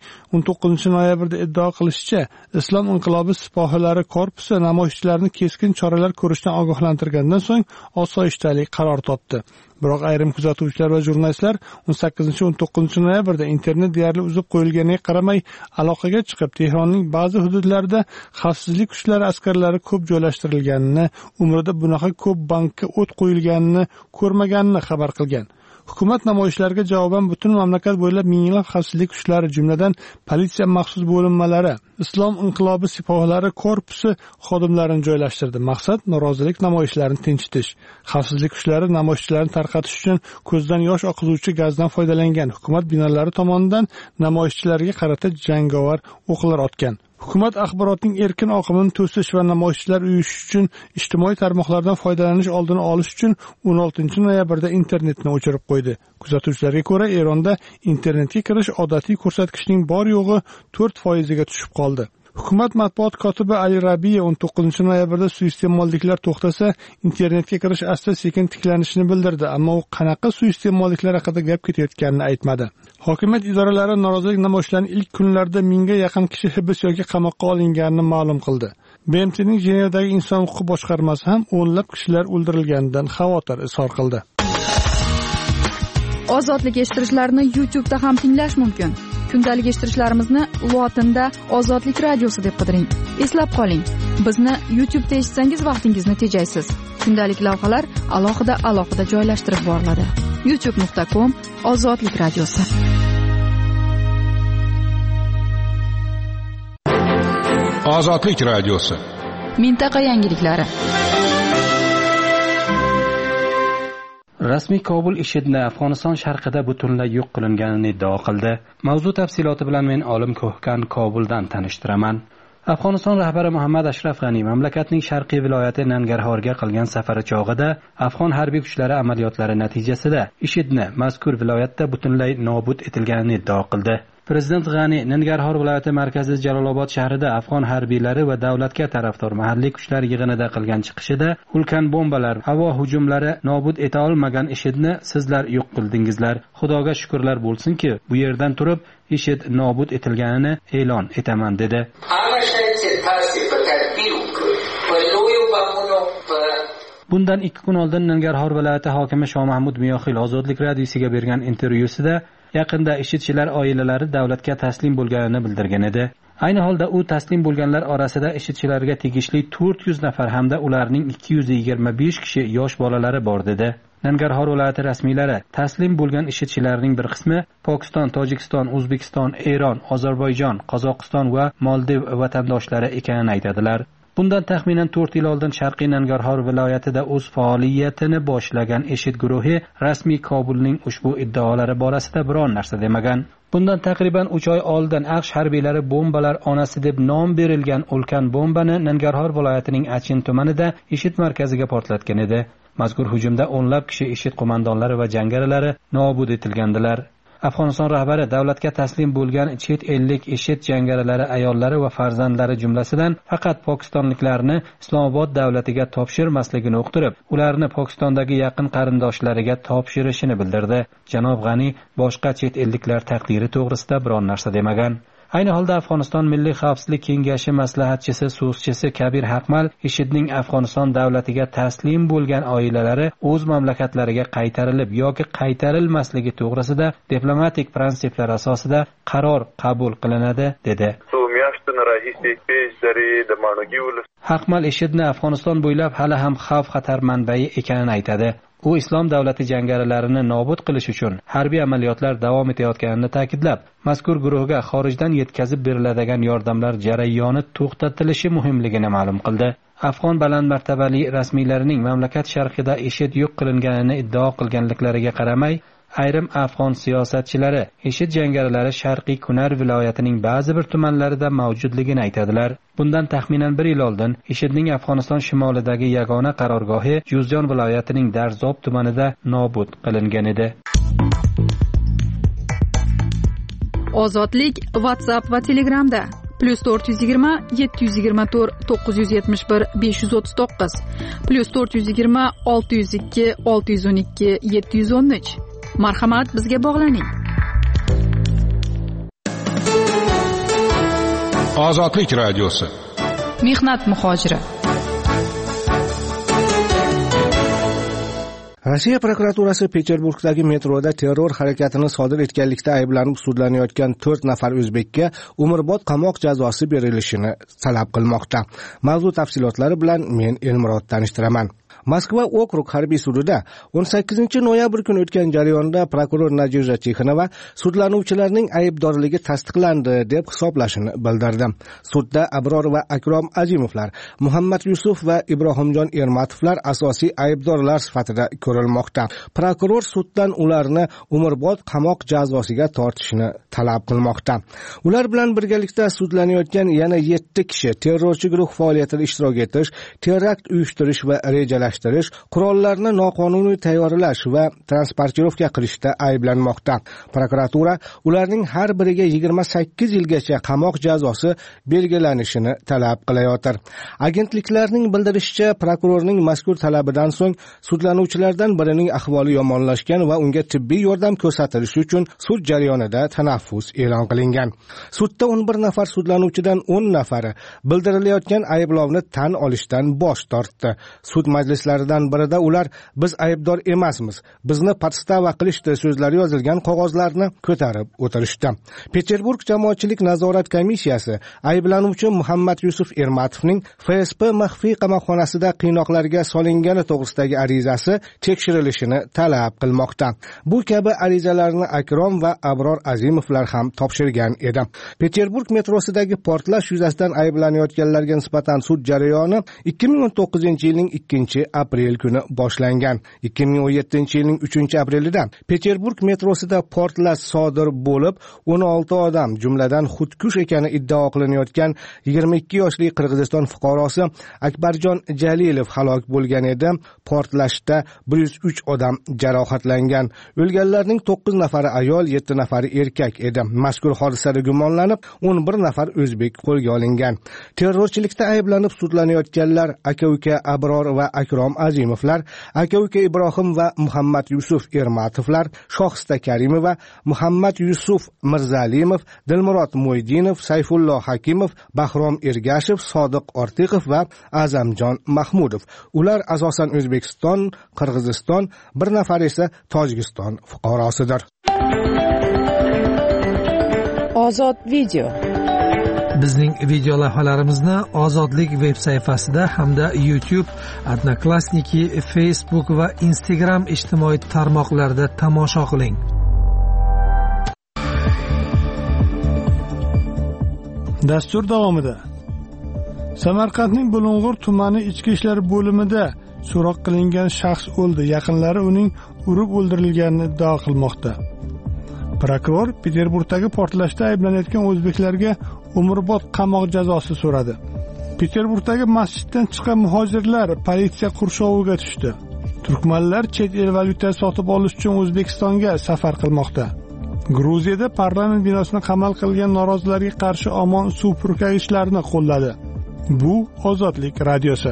19 noyabrda iddao qilishicha, Islom inqilobi sipohilari korpusi namoyishchilarni keskin choralar ko'rishdan ogohlantirgandan so'ng osoyishtalik qaror topdi. Biroq ayrim kuzatuvchilar va jurnalistlar 18-19 noyabrda internet deyarli uzib qo'yilganiga qaramay aloqaga chiqib, Tehronning ba'zi hududlarida xavfsizlik kuchlari askarlari ko'p joylashtirilganini, umrida bunaqa ko'p bankka o't qo'yilganini ko'rmaganini xabar qilgan. Hukumat namoyishlarga javoban butun mamlakat bo'ylab minglab xavfsizlik kuchlari, jumladan politsiya maxsus bo'linmalari, Islom inqilobi sipohlari korpusi xodimlarini joylashtirdi. Maqsad norozilik namoyishlarini tinchitish. Xavfsizlik kuchlari namoyishchilarni tarqatish uchun ko'zdan yosh oqizuvchi gazdan foydalangan. Hukumat binolari tomonidan namoyishchilarga qarata jangovar o'qlar otgan. Hukumat axborotning erkin oqimini to'sish va namoyishchilar uyushi uchun ijtimoiy tarmoqlardan foydalanish oldini olish uchun 16 noyabrda internetni o'chirib qo'ydi. Kuzatuvchilarga ko'ra, Eronda internetga kirish odatiy ko'rsatkichning bor yo'g'i 4% ga tushib qoldi. Hukumat matbuot kotibi Ali Rabiya 19 noyabrda suiiste'molliklar to'xtasa, internetga kirish asta-sekin tiklanishini bildirdi, ammo u qanaqa suiiste'molliklar haqida gap ketayotganini aytmadi. Hokimiyat idoralari norozilik namoyishlarining ilk kunlarida 1000 ga yaqin kishi hibs yoki qamoqqa olinganini ma'lum qildi. BMTning Jenevadagi inson huquqi boshqarmasi ham o'nlab kishilar o'ldirilganidan xavotir izhor qildi. Ozodlik eshittirishlarni YouTube'da ham tinglash mumkin. Kundalik eshittirishlarimizni lotinda Ozodlik radiosi deb qidiring. Eslab qoling, bizni YouTube'da eshitsangiz vaqtingizni tejaysiz. Kundalik lavhalar alohida joylashtirib boriladi. youtube.com/Ozodlik radiosi. Ozodlik radiosi. Mintaqa yangiliklari. Rasmiy Kobul IShIDni Afg'oniston sharqida butunlay yo'q qilinganini iddao qildi. Mavzu tafsiloti bilan men Olim Ko'hkan Kobuldan tanishtiraman. Afg'oniston rahbari Muhammad Ashraf G'ani mamlakatning sharqiy viloyati Nangarhorga qilgan safari chog'ida Afg'on harbiy kuchlari amaliyotlari natijasida IShIDni mazkur viloyatda butunlay nobud etilganini iddao qildi. Prezident G'ani Nangarhor viloyati markazi Jalolobod shahrida Afg'on harbiylari va davlatga tarafdor mahalliy kuchlar yig'inida qilgan chiqishida ulkan bombalar, havo hujumlari nobud eta olmagan IShIDni sizlar yo'q qildingizlar. Xudoga shukrlar bo'lsinki, bu yerdan turib IShID nobud etilganini e'lon etaman dedi. Bundan 2 kun oldin Nangarhor viloyati hokimi Shomahmud Miyoxil Ozodlik radiosiga bergan intervyusida yaqinda ishchilar oilalari davlatga taslim bo'lganini bildirgan edi. Ayni holda u taslim bo'lganlar orasida ishchilarga tegishli 400 nafar hamda ularning 225 kishi yosh bolalari bor dedi. Nangarhor viloyati rasmiylari taslim bo'lgan ishchilarning bir qismi Pokiston, Tojikiston, O'zbekiston, Eron, Ozarbayjon, Qozog'iston va Moldiv vatandoshlari ekanini aytadilar. Bundan taxminan 4 yil oldin Sharqiy Nangarhor viloyatida o'z faoliyatini boshlagan IShID guruhi rasmiy Kobulning ushbu iddaolari borasida biron narsa demagan. Bundan taqriban 3 oy oldin AQSh harbiylari bombalar onasi deb nom berilgan ulkan bombani Nangarhor viloyatining Achin tumanida IShID markaziga portlatgan edi. Mazkur hujumda o'nlab kishi IShID qo'mondonlari va jangarilari nobud etilgandilar. Afg'oniston rahbari davlatga taslim bo'lgan chet ellik IShID jangarilari ayollari va farzandlari jumlasidan faqat pokistonliklarni Islomobod davlatiga topshirmasligini uqtirib, ularni Pokistondagi yaqin qarindoshlariga topshirishini bildirdi. Janob G'ani boshqa chet elliklar taqdiri to'g'risida biron narsa demagan. Ayni holda Afg'oniston Milliy xavfsizlik kengashi maslahatchisi so'zchisi Kabir Haqmal IShIDning Afg'oniston davlatiga taslim bo'lgan oilalari o'z mamlakatlariga qaytarilib yoki qaytarilmasligi to'g'risida diplomatik prinsiplar asosida qaror qabul qilinadi dedi. Haqmal IShIDni Afg'oniston bo'ylab hali ham xavf-xatar manbai ekanini aytadi. U islom davlati jangarilarini nobud qilish uchun harbiy amaliyotlar davom etayotganini ta'kidlab, mazkur guruhga xorijdan yetkazib beriladigan yordamlar jarayoni to'xtatilishi muhimligini ma'lum qildi. Afg'on baland martabali rasmiylarining mamlakat sharqida IShID yo'q qilinganini iddao qilganliklariga qaramay, ayrim afg'on siyosatchilari IShID jangarilari Sharqiy Kunar viloyatining ba'zi bir tumanlarida mavjudligini aytadilar. Bundan taxminan 1 yil oldin IShIDning Afg'oniston shimolidagi yagona qarorgohi Juzjon viloyatining Darzob tumanida nobud qilingan edi. Ozodlik WhatsApp va Telegramda +420 724 971 539 +420 602 612 713. Marhamat, bizga bog'laning. Ozodlik radiosi. Mehnat muhojiri. Rossiya prokuraturasi Peterburgdagi metroda terror harakatini sodir etganlikda ayblanib sudlanayotgan 4 nafar o'zbekka umrbod qamoq jazosi berilishini talab qilmoqda. Mavzu tafsilotlari bilan men Elmurod tanishtiraman. Moskva okrug harbiy sudida 18-noyabr kuni o'tgan jarayonda prokuror Nadejda Tixonova sudlanuvchilarning aybdorligi tasdiqlandi deb hisoblashini bildirdi. Sudda Abror va Akrom Azimovlar, Muhammad Yusuf va Ibrohimjon Ermatovlar asosiy aybdorlar sifatida ko'rilmoqda. Prokuror suddan ularni umrbod qamoq jazosiga tortishni talab qilmoqda. Ular bilan birgalikda sudlanayotgan yana 7 kishi terrorchi guruh faoliyatida ishtirok etish, terakt uyushtirish va rejalash, qurollarni noqonuniy tayyorlash va transportirovka qilishda ayblanmoqda. Prokuratura ularning har biriga 28 yilgacha qamoq jazosi belgilanishini talab qilayotir. Agentliklarning bildirishicha, prokurorning mazkur talabidan so'ng sudlanuvchilardan birining ahvoli yomonlashgan va unga tibbiy yordam ko'rsatilishi uchun sud jarayonida tanaffus e'lon qilingan. Sudda 11 nafar sudlanuvchidan 10 nafari bildirilayotgan ayblovni tan olishdan bosh tortdi. Sud majlislaridan birida ular biz aybdor emasmiz, bizni podstava qilishdi so'zlari yozilgan qog'ozlarni ko'tarib o'tirishdi. Peterburg jamoatchilik nazorat komissiyasi ayblanuvchi Muhammad Yusuf Ermatovning FSP maxfiy qamoqxonasida qiynoqlarga solingani to'g'risidagi arizasi tekshirilishini talab qilmoqda. Bu kabi arizalarni Akrom va Abror Azimovlar ham topshirgan edi. Peterburg metrosidagi portlash yuzasidan ayblanayotganlarga nisbatan sud jarayoni 2019-yilning 2-aprel kuni boshlangan. 2017-yilning 3-aprelida Peterburg metrosida portlash sodir bo'lib, 16 odam, jumladan xudkush ekani iddao qilinayotgan 22 yoshli Qirg'iziston fuqarosi Akbarjon Jalilov halok bo'lgan edi. Portlashda 103 odam jarohatlangan. O'lganlarning 9 nafari ayol, 7 nafari erkak edi. Mazkur hodisada gumonlanib 11 nafar o'zbek qo'lga olingan. Terrorchilikda ayblanib sudlanayotganlar aka-uka Abror va Akrom Azimovlar, aka-uka Ibrohim va Muhammad Yusuf Ermatovlar, Shohista Karimova, Muhammad Yusuf Mirzalimov, Dilmurod Mo'ydinov, Sayfullo Hakimov, Bahrom Ergashev, Sodiq Ortiqov va Azamjon Mahmudov. Ular asosan O'zbekiston, Qirg'iziston, bir nafar esa Tojikiston fuqarosidir. Ozod video. Bizning video lavhalarimizni Ozodlik veb sayfasida hamda YouTube, Odnoklassniki, Facebook va Instagram ijtimoiy tarmoqlarida tomosha qiling. Dastur davomida Samarqandning Bulung'ur tumani ichki ishlar bo'limida so'roq qilingan shaxs o'ldi. Yaqinlari uning urib o'ldirilganini iddao qilmoqda. Prokuror Peterburgdagi portlashda ayblanayotgan o'zbeklarga umrbod qamoq jazosi so'radi. Peterburgdagi masjiddan chiqqan muhojirlar politsiya qurshoviga tushdi. Turkmanlar chet el valyuta sotib olish uchun O'zbekistonga safar qilmoqda. Gruziyada parlament binosini qamal qilgan norozilarga qarshi omon suv purkagichlarini qo'lladi. Bu Ozodlik radiosi.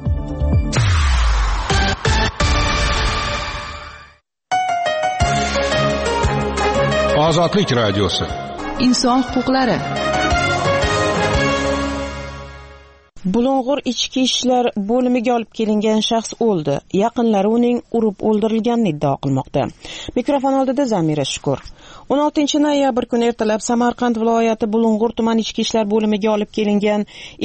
Ozodlik radiosi. Inson huquqlari. Bulung'ur ichki ishlar bo'limiga olib kelingan shaxs o'ldi. Yaqinlari uning urib o'ldirilganini iddao qilmoqda. Mikrofon oldida Zamira Shukur. 16 noyabr kuni ertalab Samarqand viloyati Bulung'ur tuman ichki ishlar bo'limiga olib kelingan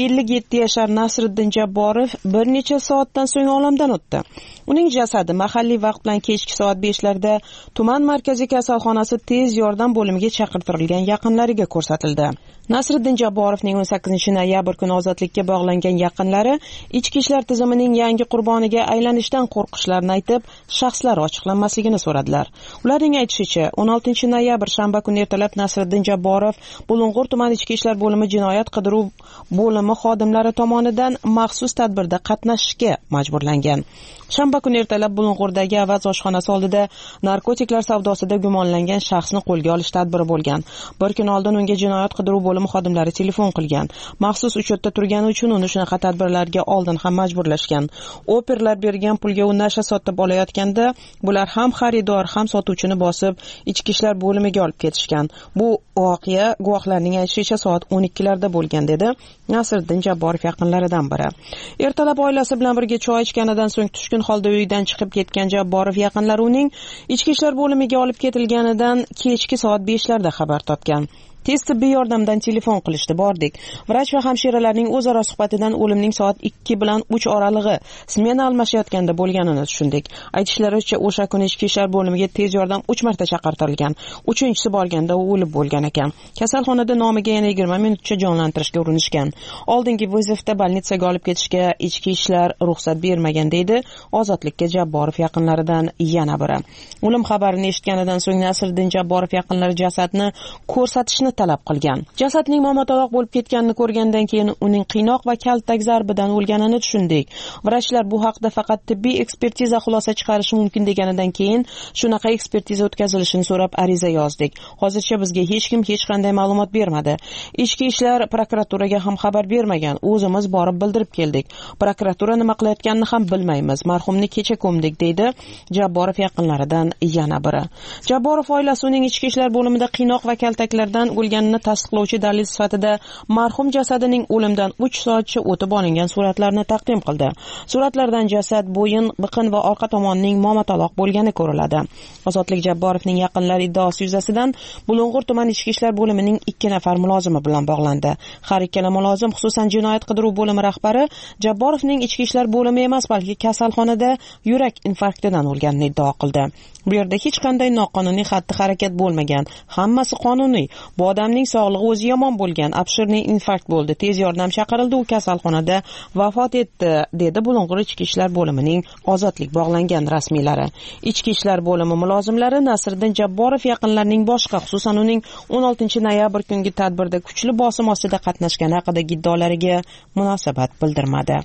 57 yashar Nasriddin Jabborov bir necha soatdan so'ng olamdan o'tdi. Uning jasadi mahalliy vaqt bilan kechki soat 5 larda tuman markaziy kasalxonasi tez yordam bo'limiga chaqirtirilgan yaqinlariga ko'rsatildi. Nasriddin Jabborovning 18 noyabr kuni ozodlikka bog'langan yaqinlari ichki ishlar tizimining yangi qurboniga aylanishdan qo'rqishlarini aytib, shaxslari ochiqlanmasligini so'radilar. Ularning aytishicha, 16 noyabr shanba kuni ertalab Nasriddin Jabborov Bulung'ur tuman ichki ishlar bo'limi jinoyat qidiruv bo'limi xodimlari tomonidan maxsus tadbirda qatnashishga majburlangan. Shanba kuni ertalab Bulung'urdagi Avaz oshxonasi oldida narkotiklar savdosida gumonlangan shaxsni qo'lga olish tadbiri bo'lgan. Bir kun oldin unga jinoyat qidiruv bo'limi xodimlari telefon qilgan. Maxsus uchotda turgani uchun uni shunaqa tadbirlarga oldin ham majburlashgan. Operlar bergan pulga u nasha sotib olayotganda bular ham xaridor, ham sotuvchini bosib ichki ishlar bo'limiga olib ketishgan. Bu voqea guvohlarning aytishicha soat 12larda bo'lgan dedi Nasriddin Jabborov yaqinlaridan biri. Ertalab oilasi bilan birga choy ichganidan so'ng tushkun holda uydan chiqib ketgan Jabborov yaqinlari uning ichki ishlar bo'limiga olib ketilganidan kechki soat 5larda xabar topgan. Tez tibbiy yordamdan telefon qilishdi, bordik. Vrach va hamshiralarning o'zaro suhbatidan o'limning soat 2 bilan 3 oralig'i smena almashayotganda bo'lganini tushundik. Aytishlaricha, o'sha kuni ichki ishlar bo'limiga tez yordam 3 marta chaqirtirilgan. 3-inchisi borganda u o'lib bo'lgan ekan. Kasalxonada nomiga yana 20 minutcha jonlantirishga urinishgan. Oldingi vizifda bolnitsaga olib ketishga ichki ishlar ruxsat bermagan deydi Ozodlikka Jabborov yaqinlaridan yana biri. O'lim xabarini eshitganidan so'ng Nasriddin Jabborov yaqinlari jasadni ko'rsatishni talab qilgan. Jasadning momataloq bo'lib ketganini ko'rgandan keyin uning qiynoq va kaltak zarbidan o'lganini tushundik. Vrachlar bu haqda faqat tibbiy ekspertiza xulosa chiqarishi mumkin deganidan keyin shunaqa ekspertiza o'tkazilishini so'rab ariza yozdik. Hozircha bizga hech kim hech qanday ma'lumot bermadi. Ichki ishlar prokuraturaga ham xabar bermagan. O'zimiz borib bildirib keldik. Prokuratura nima qilayotganini ham bilmaymiz. Marhumni kecha ko'mdik deydi Jabborov yaqinlaridan yana biri. Jabborov oilasi uning ichki ishlar bo'limida qiynoq va kaltaklardan o'lganini tasdiqlovchi dalil sifatida marhum jasadining o'limdan 3 soatcha o'tib olingan suratlarni taqdim qildi. Suratlardan jasad, bo'yin, biqin va orqa tomonining momataloq bo'lgani ko'riladi. Ozodlik Jabborovning yaqinlari iddaosi yuzasidan Bulung'ur tuman ichki ishlar bo'limining 2 nafar mulozimi bilan bog'landi. Har ikkala mulozim, xususan jinoyat qidiruv bo'limi rahbari Jabborovning ichki ishlar bo'limi emas, balki kasalxonada yurak infarktidan o'lganini iddao qildi. Bu yerda hech qanday noqonuniy xatti-harakat bo'lmagan. Hammasi qonuniy. Bu odamning sog'lig'i o'zi yomon bo'lgan. Abshirniy infarkt bo'ldi. Tez yordam chaqirildi, u kasalxonada vafot etdi, dedi Bulung'ur ichki ishlar bo'limining Ozodlik bog'langan rasmiylari. Ichki ishlar bo'limi mulozimlari Nasriddin Jabborov yaqinlarining boshqa, xususan uning 16 noyabr kungi tadbirda kuchli bosim ostida qatnashgani haqidagi iddaolariga munosabat bildirmadi.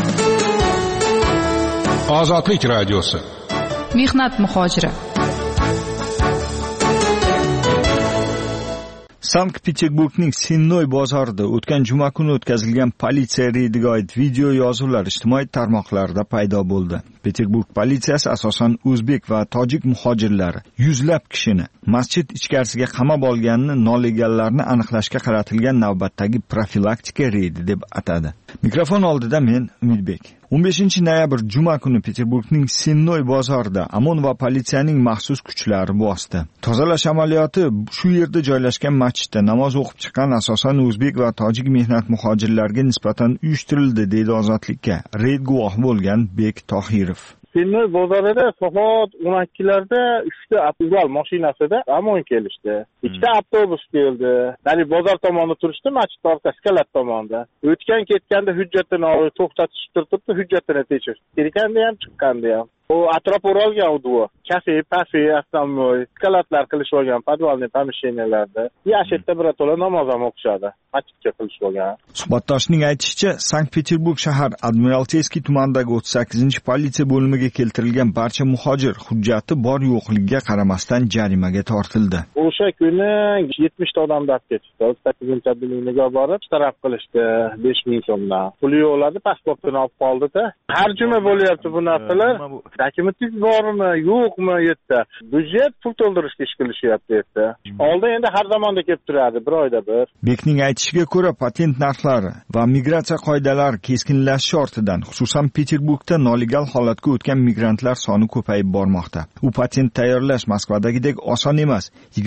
Ozodlik radiosi. Mehnat muhojiri. Sankt-Peterburgning Sennoy bozorida o'tgan juma kuni o'tkazilgan politsiya reydiga oid video yozuvlar ijtimoiy tarmoqlarda paydo bo'ldi. Peterburg politsiyasi asosan o'zbek va tojik muhojirlari yuzlab kishini masjid ichkarisiga qamab olganini nolegallarni aniqlashga qaratilgan navbatdagi profilaktika reydi deb atadi. Mikrofon oldida men Umidbek. 15 noyabr juma kuni Peterburgning Sennoy bozorida OMON va politsiyaning maxsus kuchlari bosdi. Tozalash amaliyoti shu yerda joylashgan masjidda namoz o'qib chiqqan asosan o'zbek va tojik mehnat muhojirlariga nisbatan uyushtirildi, deydi Ozodlikka reyd guvohi bo'lgan Bek Tohirov. Sennoy bozorida soat 12larda 3 ta avtobus mashinasida OMON kelishdi. 2 ta avtobus keldi. Ya'ni bozor tomonda turishdi, masjid orqasi kalat tomonda. O'tgan ketganda hujjatini olib to'xtatishib turibdi, hujjatini tekshirdi. Kirganda ham chiqqanda ham. O atrof o'ralgan udvo. Kafe, pafe, avtomobil, skalatlar qilish olgan podvalniy pomeshcheniyalarda. Yashitda birato'la namoz ham o'qishadi. Masjidga qilish olgan. Suhbatdoshning aytishicha, Sankt-Peterburg shahar Admiralteyskiy tumanidagi 38-politsiya bo'limiga keltirilgan barcha muhojir hujjati bor yo'qligiga qaramasdan jarimaga tortildi. O'sha kuni 70 ta odam dab ketdi. 8-abdiligiga borib, taraf qilishdi 5000 so'mdan. Puli yo'qladi, pasportini olib qoldi-da. Har juma bo'lyapti bu narsalar. Dokumentingiz bormi, yo'qmi yerda? Byudjet pul to'ldirishga ish qilishyapti yerda. Oldin endi har zamonda kelib turadi, bir oyda bir. Bekning aytishiga ko'ra, patent narxlari va migratsiya qoidalari keskinlashishi ortidan, xususan Peterburgda nolegal holatga o'tgan migrantlar soni ko'payib bormoqda. U patent tayyorlash Moskvadagidek oson emas,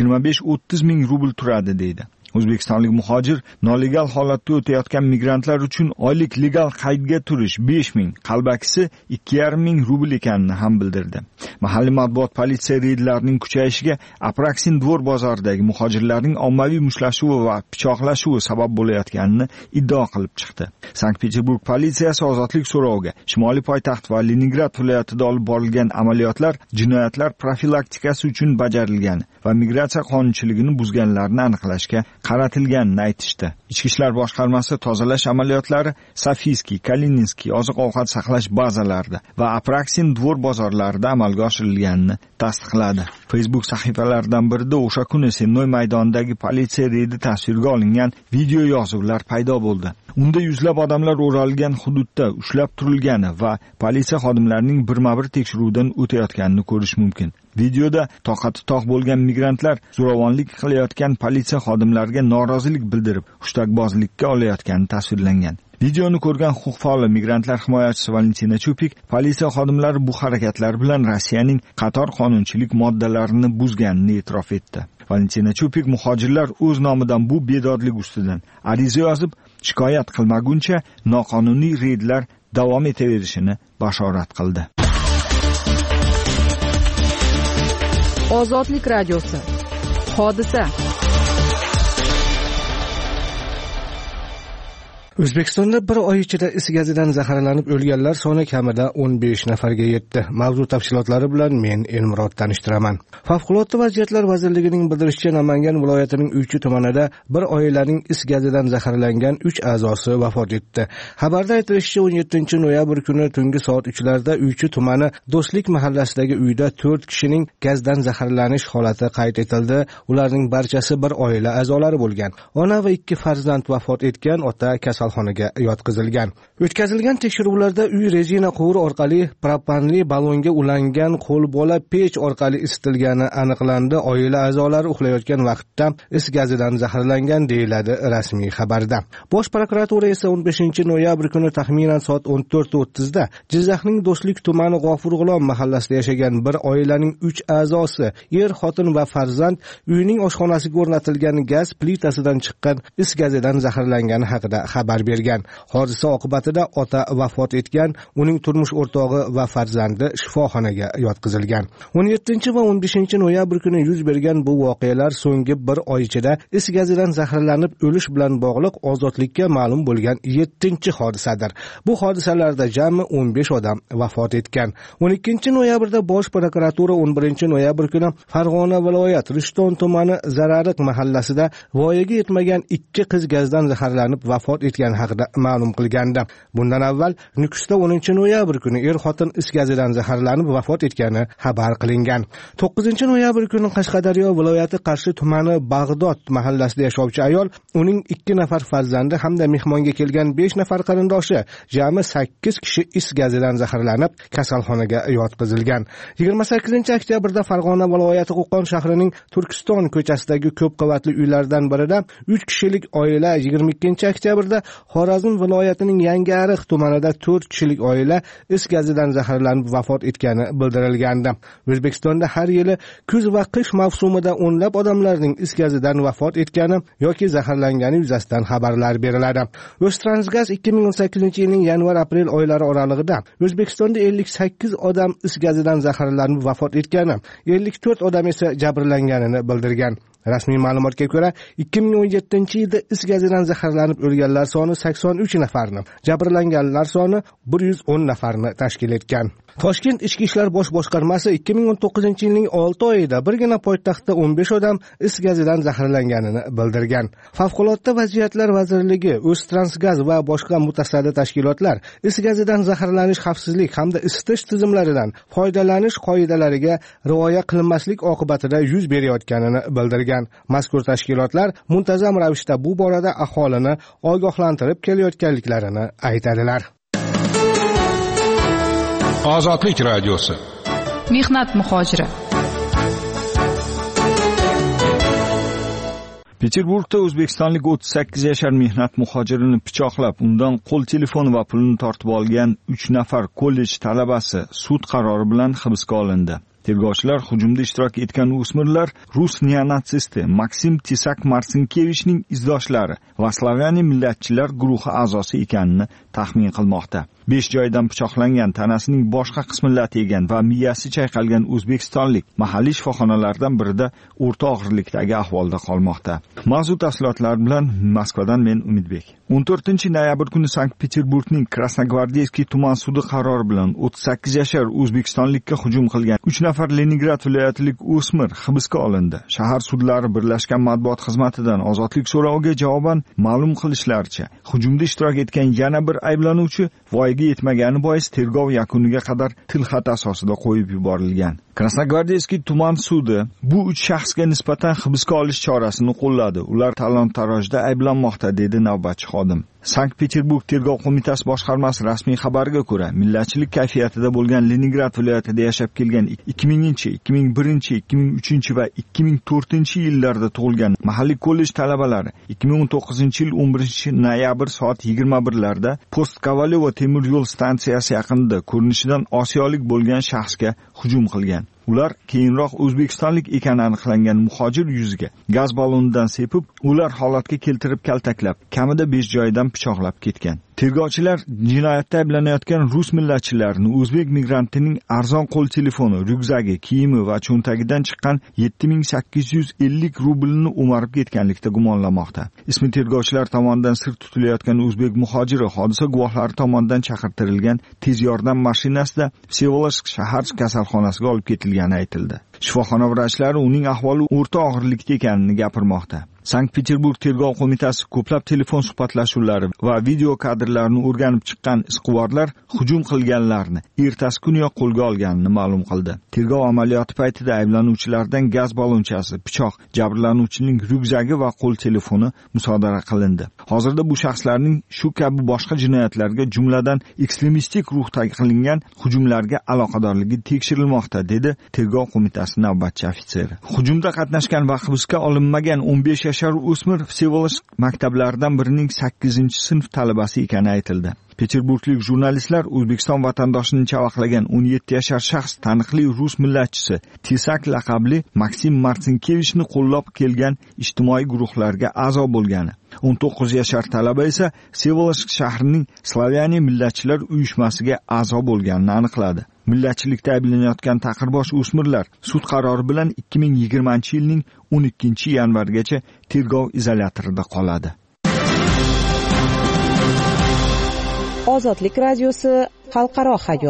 25-30 ming rubl turadi, deydi. O'zbekistonlik muhojir nolegal holatda o'tayotgan migrantlar uchun oylik legal qaydga turish 5 ming, qalbakisi 2,5 ming rubl ekanini ham bildirdi. Mahalliy matbuot politsiya reydlarining kuchayishiga Apraksin dvor bozoridagi muhojirlarning ommaviy mushtlashuvi va pichoqlashuvi sabab bo'layotganini iddao qilib chiqdi. Sankt-Peterburg politsiyasi ozodlik so'roviga Shimoliy poytaxt va Leningrad viloyatida olib borilgan amaliyotlar jinoyatlar profilaktikasi uchun bajarilgani va migratsiya qonunchiligini buzganlarni aniqlashga qaratilganini aytishdi. Ichki ishlar boshqarmasi tozalash amaliyotlari Safiyskiy, Kalininskiy oziq-ovqat saqlash bazalarida va Apraksin dvor bozorlarida amalga oshirilganini tasdiqladi. Facebook sahifalaridan birida o'sha kuni Sennoy maydonidagi politsiya reydi tasvirga olingan video yozuvlar paydo bo'ldi. Unda yuzlab odamlar o'ralgan hududda ushlab turilgani va politsiya xodimlarining birma-bir tekshiruvdan o'tayotganini ko'rish mumkin. Videoda toqati toq bo'lgan migrantlar zo'ravonlik qilayotgan politsiya xodimlariga norozilik bildirib, hushtakbozlikka olayotgani tasvirlangan. Videoni ko'rgan huquq faoli migrantlar himoyachisi Valentina Chupik politsiya xodimlari bu harakatlar bilan Rossiyaning qator qonunchilik moddalarini buzganini e'tirof etdi. Valentina Chupik muhojirlar o'z nomidan bu bedodlik ustidan ariza yozib, shikoyat qilmaguncha noqonuniy reydlar davom etaverishini bashorat qildi. Ozodlik radiosi. Hodisa. O'zbekistonda bir oy ichida is gazidan zaharlanib o'lganlar soni kamida 15 nafarga yetdi. Mavzu tafsilotlari bilan men Elmurod tanishtiraman. Favqulodda vaziyatlar vazirligining bildirishicha, Namangan viloyatining Uychi tumanida bir oilaning is gazidan zaharlangan 3 a'zosi vafot etdi. Xabarda aytilishicha, 17 noyabr kuni tungi soat 3larda Uychi tumani Do'stlik mahallasidagi uyda 4 kishining gazdan zaharlanish holati qayd etildi. Ularning barchasi bir oila a'zolari bo'lgan. Ona va 2 farzand vafot etgan, ota kasalxonaga yotqizilgan. O'tkazilgan tekshiruvlarda uy rezina quvur orqali propanli ballonga ulangan qo'lbola pech orqali isitilgani aniqlandi. Oila a'zolari uxlayotgan vaqtda is gazidan zaharlangan, deyiladi rasmiy xabarda. Bosh prokuratura esa 15 noyabr kuni taxminan soat 14:30 da Jizzaxning Do'stlik tumani G'ofurg'ulom mahallasida yashagan bir oilaning 3 a'zosi, er, xotin va farzand uyning oshxonasiga o'rnatilgan gaz plitasidan chiqqan is gazidan zaharlangani haqida xabar bergan. Hodisa oqibatida ota vafot etgan, uning turmush o'rtog'i va farzandi shifoxonaga yotqizilgan. 17 va 15 noyabr kuni yuz bergan bu voqealar so'nggi bir oy ichida is gazidan zaharlanib o'lish bilan bog'liq ozodlikka ma'lum bo'lgan 7-hodisadir. Bu hodisalarda jami 15 odam vafot etgan. 12 noyabrda Bosh prokuratura 11 noyabr kuni Farg'ona viloyat Rishton tumani Zarariq mahallasida voyaga yetmagan 2 qiz gazdan zaharlanib vafot etgan etgani haqida ma'lum qilgandi. Bundan avval Nukusda 10-noyabr kuni er-xotin is gazidan zaharlanib vafot etgani xabar qilingan. 9-noyabr kuni Qashqadaryo viloyati Qarshi tumani Bag'dod mahallasida yashovchi ayol, uning 2 nafar farzandi hamda mehmonga kelgan 5 nafar qarindoshi jami 8 kishi is gazidan zaharlanib kasalxonaga yotqizilgan. 28-oktyabrda Farg'ona viloyati Qo'qon shahrining Turkiston ko'chasidagi ko'p qavatli uylardan birida 3 kishilik oila, 22-oktyabrda Xorazm viloyatining Yangiariq tumanida 4 kishilik oila is gazidan zaharlanib vafot etgani bildirilgandi. O'zbekistonda har yili kuz va qish mavsumida o'nlab odamlarning is gazidan vafot etgani yoki zaharlangani yuzasidan xabarlar beriladi. O'ztransgaz 2018-yilning yanvar-aprel oylari oralig'ida O'zbekistonda 58 odam is gazidan zaharlanib vafot etgani, 54 odam esa jabrlanganini bildirgan. Rasmiy ma'lumotga ko'ra, 2017-yilda is gazidan zaharlanib o'lganlar soni 83 nafarni, jabrlanganlar soni 110 nafarni tashkil etgan. Toshkent Ichki ishlar bosh boshqarmasi 2019-yilning 6 oyida birgina poytaxtda 15 odam is gazidan zaharlanganini bildirgan. Favqulodda vaziyatlar vazirligi, O'ztransgaz va boshqa mutasaddi tashkilotlar is gazidan zaharlanish xavfsizlik hamda isitish tizimlaridan foydalanish qoidalariga rioya qilinmaslik oqibatida yuz berayotganini bildirgan. Mazkur tashkilotlar muntazam ravishda bu borada aholini ogohlantirib kelayotganliklarini aytadilar. Ozodlik radiosi. Mehnat muhojiri. Peterburgda o'zbekistonlik 38 yashar mehnat muhojirini pichoqlab, undan qo'l telefoni va pulini tortib olgan 3 nafar kollej talabasi sud qarori bilan hibsga olindi. Tergovchilar hujumda ishtirok etgan o'smirlar rus neonatsisti Maksim Tesak-Marsinkevichning izdoshlari va Slaveniya millatchilar guruhi a'zosi ekanini taxmin qilmoqda. 5 joydan pichoqlangan, tanasining boshqa qismi lat yegan va miyasi chayqalgan o'zbekistonlik mahalliy shifoxonalardan birida o'rta og'irlikdagi ahvolda qolmoqda. Mavzu tafsilotlar bilan Moskvadan men Umidbek. 14-noyabr kuni Sankt-Peterburgning Krasnogvardeyskiy tuman sudi qarori bilan 38 yashar o'zbekistonlikka hujum qilgan 3 nafar Leningrad viloyatilik o'smir hibsga olindi. Shahar sudlari birlashgan matbuot xizmatidan ozodlik so'roviga javoban ma'lum qilishlaricha, hujumda ishtirok etgan yana bir ayblanuvchi voyaga yetmagani bois tergov yakuniga qadar tilxat asosida qo'yib yuborilgan. Krasnogvardeyskiy tuman sudi bu 3 shaxsga nisbatan hibsga olish chorasini qo'lladi. Ular talon-tarojda ayblanmoqda, dedi navbatchi xodim. Sankt-Peterburg tergov qo'mitasi boshqarmasi rasmiy xabariga ko'ra, millatchilik kayfiyatida bo'lgan Leningrad viloyatida yashab kelgan 2000-chi, 2001-chi, 2003-chi va 2004-yillarda tug'ilgan mahalliy kollej talabalari 2019-yil 11-noyabr soat 21larda Postkovalyovo temir yo'l stansiyasi yaqinida ko'rinishidan osiyolik bo'lgan shaxsga hujum qilgan. Ular keyinroq o'zbekistonlik ekani aniqlangan muhojir yuziga gaz ballonidan sepib, ular holatga keltirib kaltaklab, kamida 5 joydan pichoqlab ketgan. Tergovchilar jinoyatda ayblanayotgan rus millatchilarini o'zbek migrantining arzon qo'l telefoni, ryukzagi, kiyimi va cho'ntagidan chiqqan 7850 rublni o'marib ketganlikda gumonlamoqda. Ismi tergovchilar tomonidan sir tutilayotgan o'zbek muhojiri hodisa guvohlari tomonidan chaqirtirilgan tez yordam mashinasida Vsevolojsk shahar kasalxonasiga olib ketilgani aytildi. Shifoxona vrachlari uning ahvoli o'rta og'irlikda ekanini gapirmoqda. Sankt-Peterburg tergov qo'mitasi ko'plab telefon suhbatlashuvlari va video kadrlarni o'rganib chiqqan isqivorlar hujum qilganlarni ertasi kuniyoq qo'lga olganini ma'lum qildi. Tergov amaliyoti paytida ayblanuvchilardan gaz ballonchasi, pichoq, jabrlanuvchining ryukzagi va qo'l telefoni musodara qilindi. Hozirda bu shaxslarning shu kabi boshqa jinoyatlarga, jumladan ekstremistik ruhda qilingan hujumlarga aloqadorligi tekshirilmoqda, dedi tergov qo'mitasi navbatchi ofitseri. Hujumda qatnashgan va hibsga olinmagan 15 yashar o'smir Vsevolojsk maktablaridan birining 8-sinf talabasi ekani aytildi. Peterburglik jurnalistlar O'zbekiston vatandoshini chavaqlagan 17 yashar shaxs taniqli rus millatchisi Tesak laqabli Maksim Marsinkevichni qo'llab kelgan ijtimoiy guruhlarga a'zo bo'lgani, 19 yashar talaba esa Vsevolojsk shahrining Slaveniya millatchilar uyushmasiga a'zo bo'lganini aniqladi. Millatchilikda ayblanayotgan taqirbosh o'smirlar sud qarori bilan 2020-yilning 12-yanvarigacha tergov izolyatorida qoladi. Ozodlik radiosi xalqaro hayot.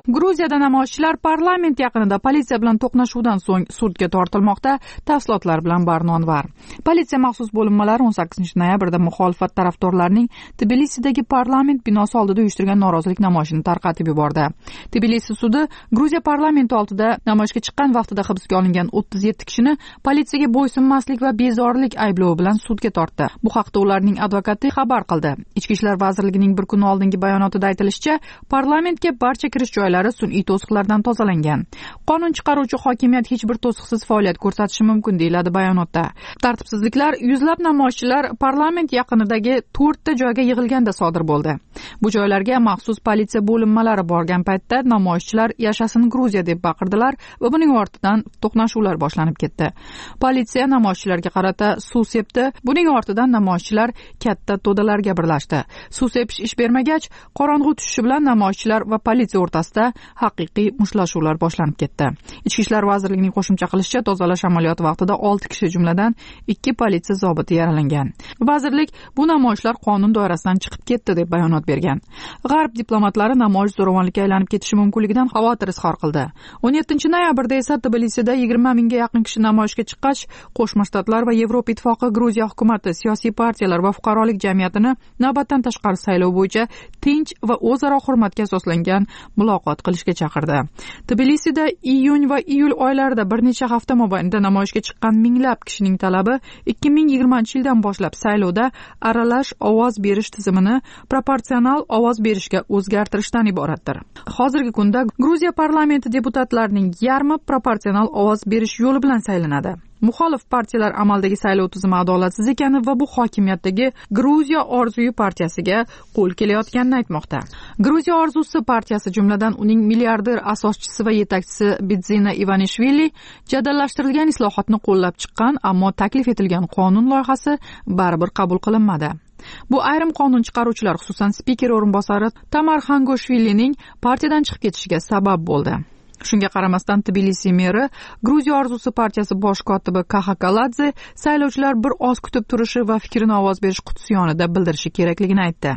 Gruziyada namoyishchilar parlament yaqinida politsiya bilan to'qnashuvdan so'ng sudga tortilmoqda. Tafsilotlar bilan Barno Anvar. Politsiya maxsus bo'linmalari 18-noyabrda muxolifat tarafdorlarining Tbilisidagi parlament binosi oldida uyushtirgan norozilik namoyishini tarqatib yubordi. Tbilisi sudi Gruziya parlamenti oldida namoyishga chiqqan vaqtida hibsga olingan 37 kishini politsiyaga bo'ysunmaslik va bezorilik ayblovi bilan sudga tortdi. Bu haqda ularning advokati xabar qildi. Ichki ishlar vazirligining bir kun oldingi bayonotida aytilishicha, parlamentga barcha kirish joylari sun'iy to'siqlardan tozalangan. Qonun chiqaruvchi hokimiyat hech bir to'siqsiz faoliyat ko'rsatishi mumkin deyiladi bayonotda. Tartibsizliklar yuzlab namoyishchilar parlament yaqinidagi 4 ta joyga yig'ilganda sodir bo'ldi. Bu joylarga maxsus politsiya bo'linmalari borgan paytda namoyishchilar yashasin Gruziya deb baqirdilar va buning ortidan to'qnashuvlar boshlanib ketdi. Politsiya namoyishchilarga qarata suv sepdi. Buning ortidan namoyishchilar katta to'dalarga birlashdi. Suv sepish ish bermagach, qorong'u tushishi bilan namoyishchilar va politsiya o'rtasida haqiqiy mushtlashuvlar boshlanib ketdi. Ichki ishlar vazirligining qo'shimcha qilishicha, tozalash amaliyoti vaqtida 6 kishi jumladan 2 politsiya zobiti yaralangan. Vazirlik bu namoyishlar qonun doirasidan chiqib ketdi deb bayonot bergan. G'arb diplomatlari namoyish zo'ravonlikka aylanib ketishi mumkinligidan xavotir izhor qildi. 17-noyabrda esa Tbilisida 20 mingga yaqin kishi namoyishga chiqqach, Qo'shma Shtatlar va Yevropa Ittifoqi Gruziya hukumati, siyosiy partiyalar va fuqarolik jamiyatini navbatdan tashqari saylov bo'yicha tinch va o'zaro hurmatga asoslangan muloqot qilishga chaqirdi. Tbilisida iyun va iyul oylarida bir necha hafta mobaynida namoyishga chiqqan minglab kishining talabi 2020-yildan boshlab saylovda aralash ovoz berish tizimini proporsional ovoz berishga o'zgartirishdan iboratdir. Hozirgi kunda Gruziya parlamenti deputatlarining yarmi proporsional ovoz berish yo'li bilan saylanadi. Muxolif partiyalar amaldagi saylov tizimi adolatsiz ekani va bu hokimiyatdagi Gruziya orzusi partiyasiga qo'l kelayotganini aytmoqda. Gruziya orzusi partiyasi, jumladan uning milliarder asoschisi va yetakchisi Bidzina Ivanishvili jadallashtirilgan islohotni qo'llab chiqqan, ammo taklif etilgan qonun loyihasi baribir qabul qilinmadi. Bu ayrim qonun chiqaruvchilar, xususan spiker o'rinbosari Tamar Xangoshvilining partiyadan chiqib ketishiga sabab bo'ldi. Shunga qaramasdan Tbilisi meri, Gruziya orzusi partiyasi bosh kotibi Kaxakaladze saylovchilar bir oz kutib turishi va fikrini ovoz berish qutisi yonida bildirishi kerakligini aytdi.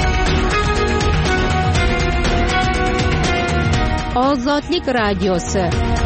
Ozodlik radiosi.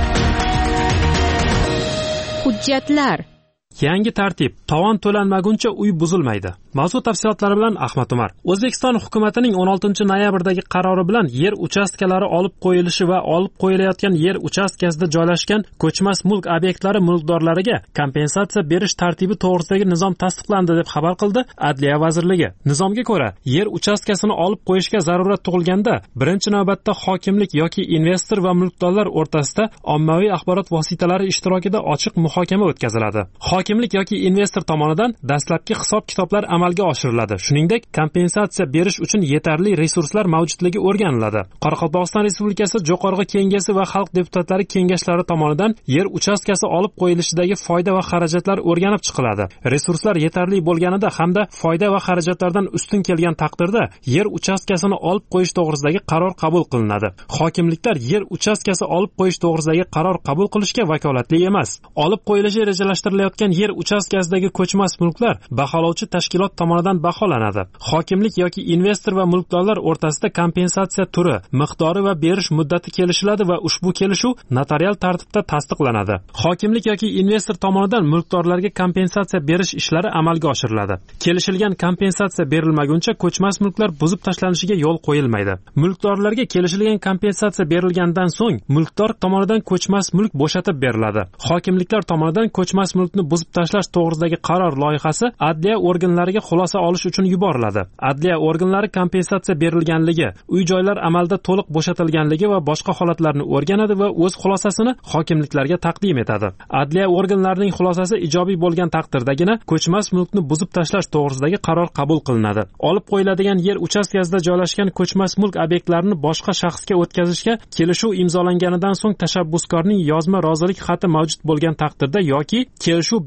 Hujjatlar. Yangi tartib: tovon to'lanmaguncha uy buzilmaydi. Mavzu tafsilotlari bilan Ahmad Umar. O'zbekiston hukumatining 16-noyabrdagi qarori bilan yer uchastkalari olib qo'yilishi va olib qo'yilayotgan yer uchastkasida joylashgan ko'chmas mulk obyektlari mulkdorlariga kompensatsiya berish tartibi to'g'risidagi nizom tasdiqlandi deb xabar qildi Adliya vazirligi. Nizomga ko'ra, yer uchastkasini olib qo'yishga zarurat tug'ilganda, birinchi navbatda hokimlik yoki investor va mulkdorlar o'rtasida ommaviy axborot vositalari ishtirokida ochiq muhokama o'tkaziladi. Hokimlik yoki investor tomonidan dastlabki hisob-kitoblar amalga oshiriladi. Shuningdek, kompensatsiya berish uchun yetarli resurslar mavjudligi o'rganiladi. Qoraqalpog'iston Respublikasi Jo'qorg'i Kengashi va Xalq deputatlari kengashlari tomonidan yer uchastkasi olib qo'yilishidagi foyda va xarajatlar o'rganib chiqiladi. Resurslar yetarli bo'lganida hamda foyda va xarajatlardan ustun kelgan taqdirda yer uchastkasini olib qo'yish to'g'risidagi qaror qabul qilinadi. Hokimliklar yer uchastkasi olib qo'yish to'g'risidagi qaror qabul qilishga vakolatli emas. Olib qo'yilishi rejalashtirilayotgan yer uchastkasidagi ko'chmas mulklar baholovchi tashkilot tomonidan baholanadi. Hokimlik yoki investor va mulkdorlar o'rtasida kompensatsiya turi, miqdori va berish muddati kelishiladi va ushbu kelishuv notarial tartibda tasdiqlanadi. Hokimlik yoki investor tomonidan mulkdorlarga kompensatsiya berish ishlari amalga oshiriladi. Kelishilgan kompensatsiya berilmaguncha ko'chmas mulklar buzib tashlanishiga yo'l qo'yilmaydi. Mulkdorlarga kelishilgan kompensatsiya berilgandan so'ng mulkdor tomonidan ko'chmas mulk bo'shatib beriladi. Hokimliklar tomonidan ko'chmas mulkni buzib tashlash to'g'risidagi qaror loyihasi adliya organlariga xulosa olish uchun yuboriladi. Adliya organlari kompensatsiya berilganligi, uy-joylar amalda to'liq bo'shatilganligi va boshqa holatlarni o'rganadi va o'z xulosasini hokimliklarga taqdim etadi. Adliya organlarining xulosasi ijobiy bo'lgan taqdirdagina ko'chmas mulkni buzib tashlash to'g'risidagi qaror qabul qilinadi. Olib qo'yiladigan yer uchastkasida joylashgan ko'chmas mulk obyektlarini boshqa shaxsga o'tkazishga kelishuv imzolanganidan so'ng tashabbuskorning yozma rozilik xati mavjud bo'lgan taqdirda yoki kelishuv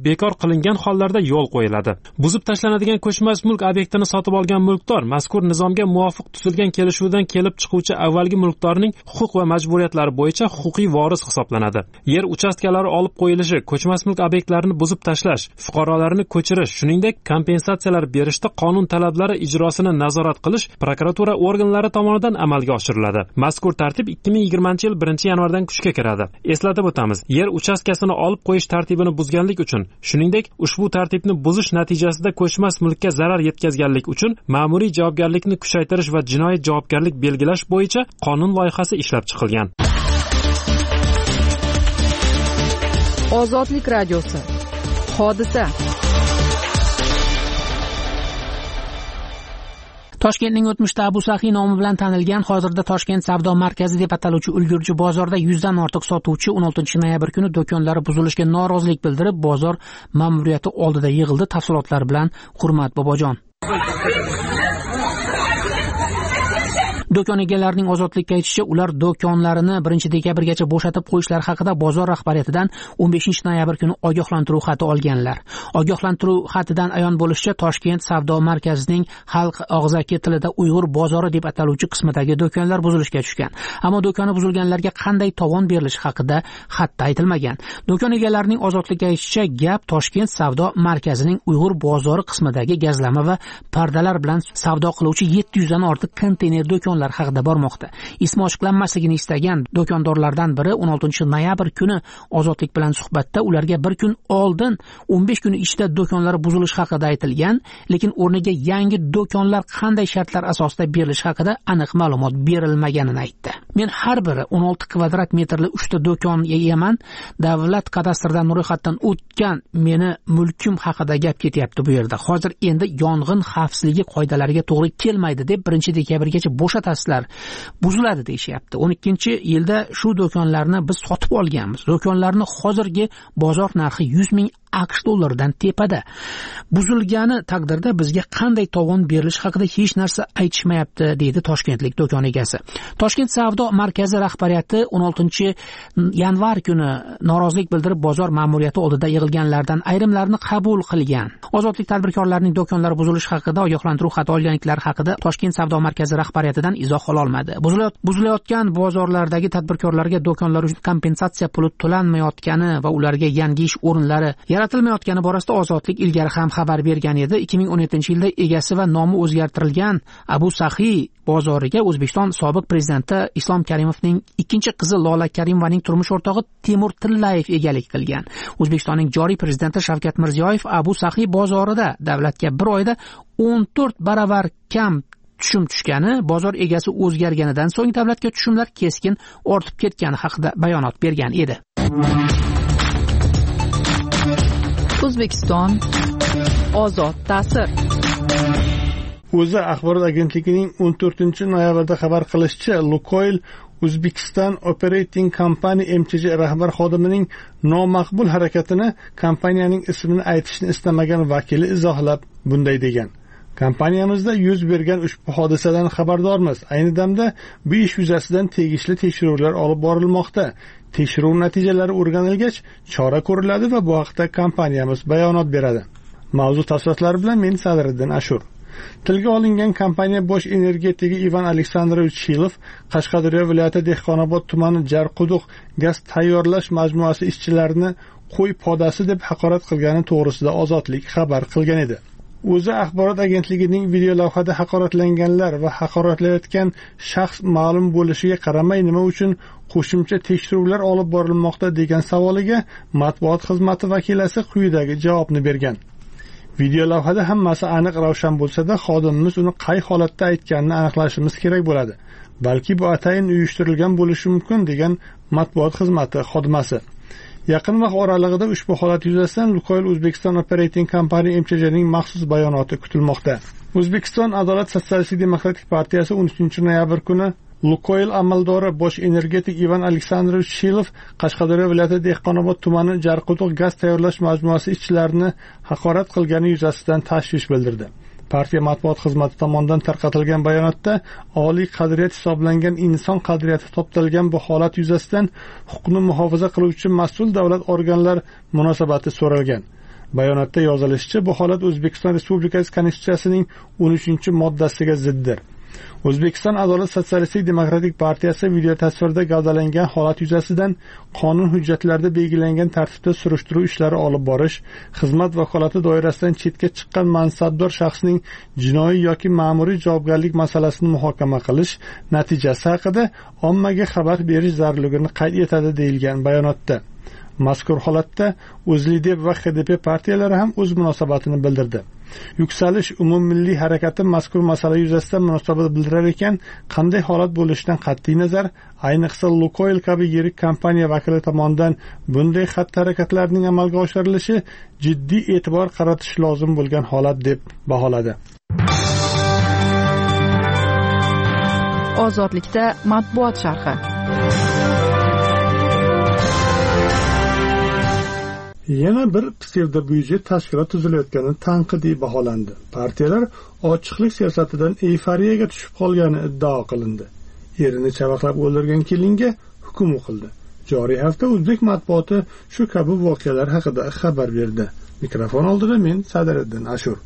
bekor qilingan hollarda yo'l qo'yiladi. Buzib tashlanadigan ko'chmas mulk obyektini sotib olgan mulkdor mazkur nizomga muvofiq tuzilgan kelishuvdan kelib chiquvchi avvalgi mulkdorning huquq va majburiyatlari bo'yicha huquqiy voris hisoblanadi. Yer uchastkalari olib qo'yilishi, ko'chmas mulk obyektlarini buzib tashlash, fuqarolarni ko'chirish, shuningdek kompensatsiyalar berishda qonun talablari ijrosini nazorat qilish prokuratura organlari tomonidan amalga oshiriladi. Mazkur tartib 2020-yil 1-yanvardan kuchga kiradi. Eslatib o'tamiz, yer uchastkasini olib qo'yish tartibini buzganlik uchun, shuningdek, ushbu tartibni buzish natijasida ko'chmas mulkka zarar yetkazganlik uchun ma'muriy javobgarlikni kuchaytirish va jinoiy javobgarlik belgilash bo'yicha qonun loyihasi ishlab chiqilgan. Ozodlik radiosi. Hodisa. Toshkentning o'tmishda Abu Sahiy nomi bilan tanilgan, hozirda Toshkent savdo markazi deb ataluvchi ulgurji bozorda 100 dan ortiq sotuvchi 16-noyabr kuni do'konlari buzilishiga norozilik bildirib, bozor ma'muriyati oldida yig'ildi. Tafsilotlar bilan Hurmat Bobojon. Do'kon egalarining ozodlikka aytishicha, ular do'konlarini 1-dekabrgacha bo'shatib qo'yishlari haqida bozor rahbariyatidan 15-noyabr kuni ogohlantiruv xati olganlar. Ogohlantiruv xatidan ayon bo'lishicha, Toshkent savdo markazining xalq og'zaki tilida Uyg'ur bozori deb ataluvchi qismidagi do'konlar buzilishga tushgan. Ammo do'koni buzilganlarga qanday tovon berilishi haqida xatda aytilmagan. Do'kon egalarining ozodlikka aytishicha, gap Toshkent savdo markazining Uyg'ur bozori qismidagi gazlama va pardalar bilan savdo qiluvchi 700 dan ortiq konteyner do'konlar haqida bormoqda. Ismi ochiqlanmasligini istagan do'kondorlardan biri 16-noyabr kuni Ozodlik bilan suhbatda ularga bir kun oldin 15 kun ichida do'konlar buzilishi haqida aytilgan, lekin o'rniga yangi do'konlar qanday shartlar asosida berilishi haqida aniq ma'lumot berilmaganini aytdi. Men har biri 16 kvadrat metrli 3 ta do'kon egaman. Davlat kadastrdan ro'yxatdan o'tgan meni mulkim haqida gap ketyapti bu yerda. Hozir endi yong'in xavfsizligi qoidalariga to'g'ri kelmaydi deb 1-dekabrgacha bo'shatasizlar, buziladi deyishyapti. 12-yilda shu do'konlarni biz sotib olganmiz. Do'konlarni hozirgi bozor narxi 100 ming AQSh dollaridan tepada. Buzilgani taqdirda bizga qanday tovon berilishi haqida hech narsa aytishmayapti, deydi toshkentlik do'kon egasi. Toshkent savdo markazi rahbariyati 16-yanvar kuni norozilik bildirib, bozor ma'muriyati oldida yig'ilganlardan ayrimlarini qabul qilgan. Ozodlik tadbirkorlarining do'konlari buzilishi haqida ogohlantiruv xati olganliklari haqida Toshkent savdo markazi rahbariyatidan izoh ololmadi. Buzilayotgan bozorlardagi tadbirkorlarga do'konlar uchun kompensatsiya puli to'lanmayotgani va ularga yangi ish o'rinlari yaratilmayotgani borasida Ozodlik ilgari ham xabar bergan edi. 2017-yilda egasi va nomi o'zgartirilgan Abu Sahiy bozoriga O'zbekiston sobiq prezidenti Islom Karimovning ikkinchi qizi Lola Karimovaning turmush o'rtog'i Temur Tillayev egalik qilgan. O'zbekistonning joriy prezidenti Shavkat Mirziyoyev Abu Sahiy bozorida davlatga bir oyda 14 baravar kam tushum tushgani, bozor egasi o'zgarganidan so'ng davlatga tushumlar keskin ortib ketgani haqida bayonot bergan edi. O'zbekiston ozod ta'sir. O'zA axborot agentligining 14-noyabrda xabar qilishicha, Lukoil Uzbekistan Operating Company MCJ rahbar xodimining nomaqbul harakatini kompaniyaning ismini aytishni istamagan vakili izohlab bunday degan: Kompaniyamizda yuz bergan ushbu hodisadan xabardormiz. Ayni damda bu ish yuzasidan tegishli tekshiruvlar olib borilmoqda. Tekshiruv natijalari o'rganilgach, chora ko'riladi va bu haqda kompaniyamiz bayonot beradi. Mavzu tafsilotlari bilan men Sadriddin Ashur. Tilga olingan kompaniya bosh energetigi Ivan Aleksandrovich Shilov Qashqadaryo viloyati Dehqonobod tumani Jarquduq gaz tayyorlash majmuasi ishchilarini qo'y podasi deb haqorat qilgani to'g'risida Ozodlik xabar qilgan edi. O'zA axborot agentligining video lavhada haqoratlanganlar va haqoratlayotgan shaxs ma'lum bo'lishiga qaramay nima uchun qo'shimcha tekshiruvlar olib borilmoqda degan savoliga matbuot xizmati vakilasi quyidagi javobni bergan. Video lavhada hammasi aniq ravshan bo'lsa-da, xodimimiz uni qay holatda aytganini aniqlashimiz kerak bo'ladi. Balki bu atayin uyushtirilgan bo'lishi mumkin, degan matbuot xizmati xodimasi. Yaqin vaqt oralig'ida ushbu holat yuzasidan Lukoil Uzbekistan Operating Company MCJning maxsus bayonoti kutilmoqda. O'zbekiston Adolat sotsialistik demokratik partiyasi 13-noyabr kuni Lukoil amaldori bosh energetik Ivan Aleksandrovich Shilov Qashqadaryo viloyati Dehqonobod tumani Jarquduq gaz tayyorlash majmuasi ishchilarini haqorat qilgani yuzasidan tashvish bildirdi. Partiya matbuot xizmati tomonidan tarqatilgan bayonotda oliy qadriyat hisoblangan inson qadriyati toptalgan bu holat yuzasidan huquqni muhofaza qiluvchi mas'ul davlat organlar munosabati so'ralgan. Bayonotda yozilishicha, bu holat O'zbekiston Respublikasi Konstitutsiyasining 13-moddasiga ziddir. O'zbekiston Adolat sotsialistik demokratik partiyasi video tasvirda gavdalangan holat yuzasidan qonun hujjatlarida belgilangan tartibda surishtiruv ishlari olib borish, xizmat vakolati doirasidan chetga chiqqan mansabdor shaxsning jinoiy yoki ma'muriy javobgarlik masalasini muhokama qilish natijasi haqida ommaga xabar berish zarurligini qayd etadi deyilgan bayonotda. Mazkur holatda O'zLiDeP va HDP partiyalari ham o'z munosabatini bildirdi. Yuksalish umummilliy harakati mazkur masala yuzasidan munosabat bildirar ekan, qanday holat bo'lishidan qat'iy nazar, ayniqsa Lukoil kabi yirik kompaniya vakili tomonidan bunday xatti-harakatlarning amalga oshirilishi jiddiy e'tibor qaratish lozim bo'lgan holat deb baholadi. Ozodlikda matbuot sharhi. Yana bir psevdo-byudjet tashkilot tuzilayotgani tanqidiy baholandi. Partiyalar ochiqlik siyosatidan euforiyaga tushib qolgani iddao qilindi. Erini chavaqlab o'ldirgan kelinga hukm o'qildi. Joriy hafta o'zbek matbuoti shu kabi voqealar haqida xabar berdi. Mikrofon oldida men Sadiriddin Ashur.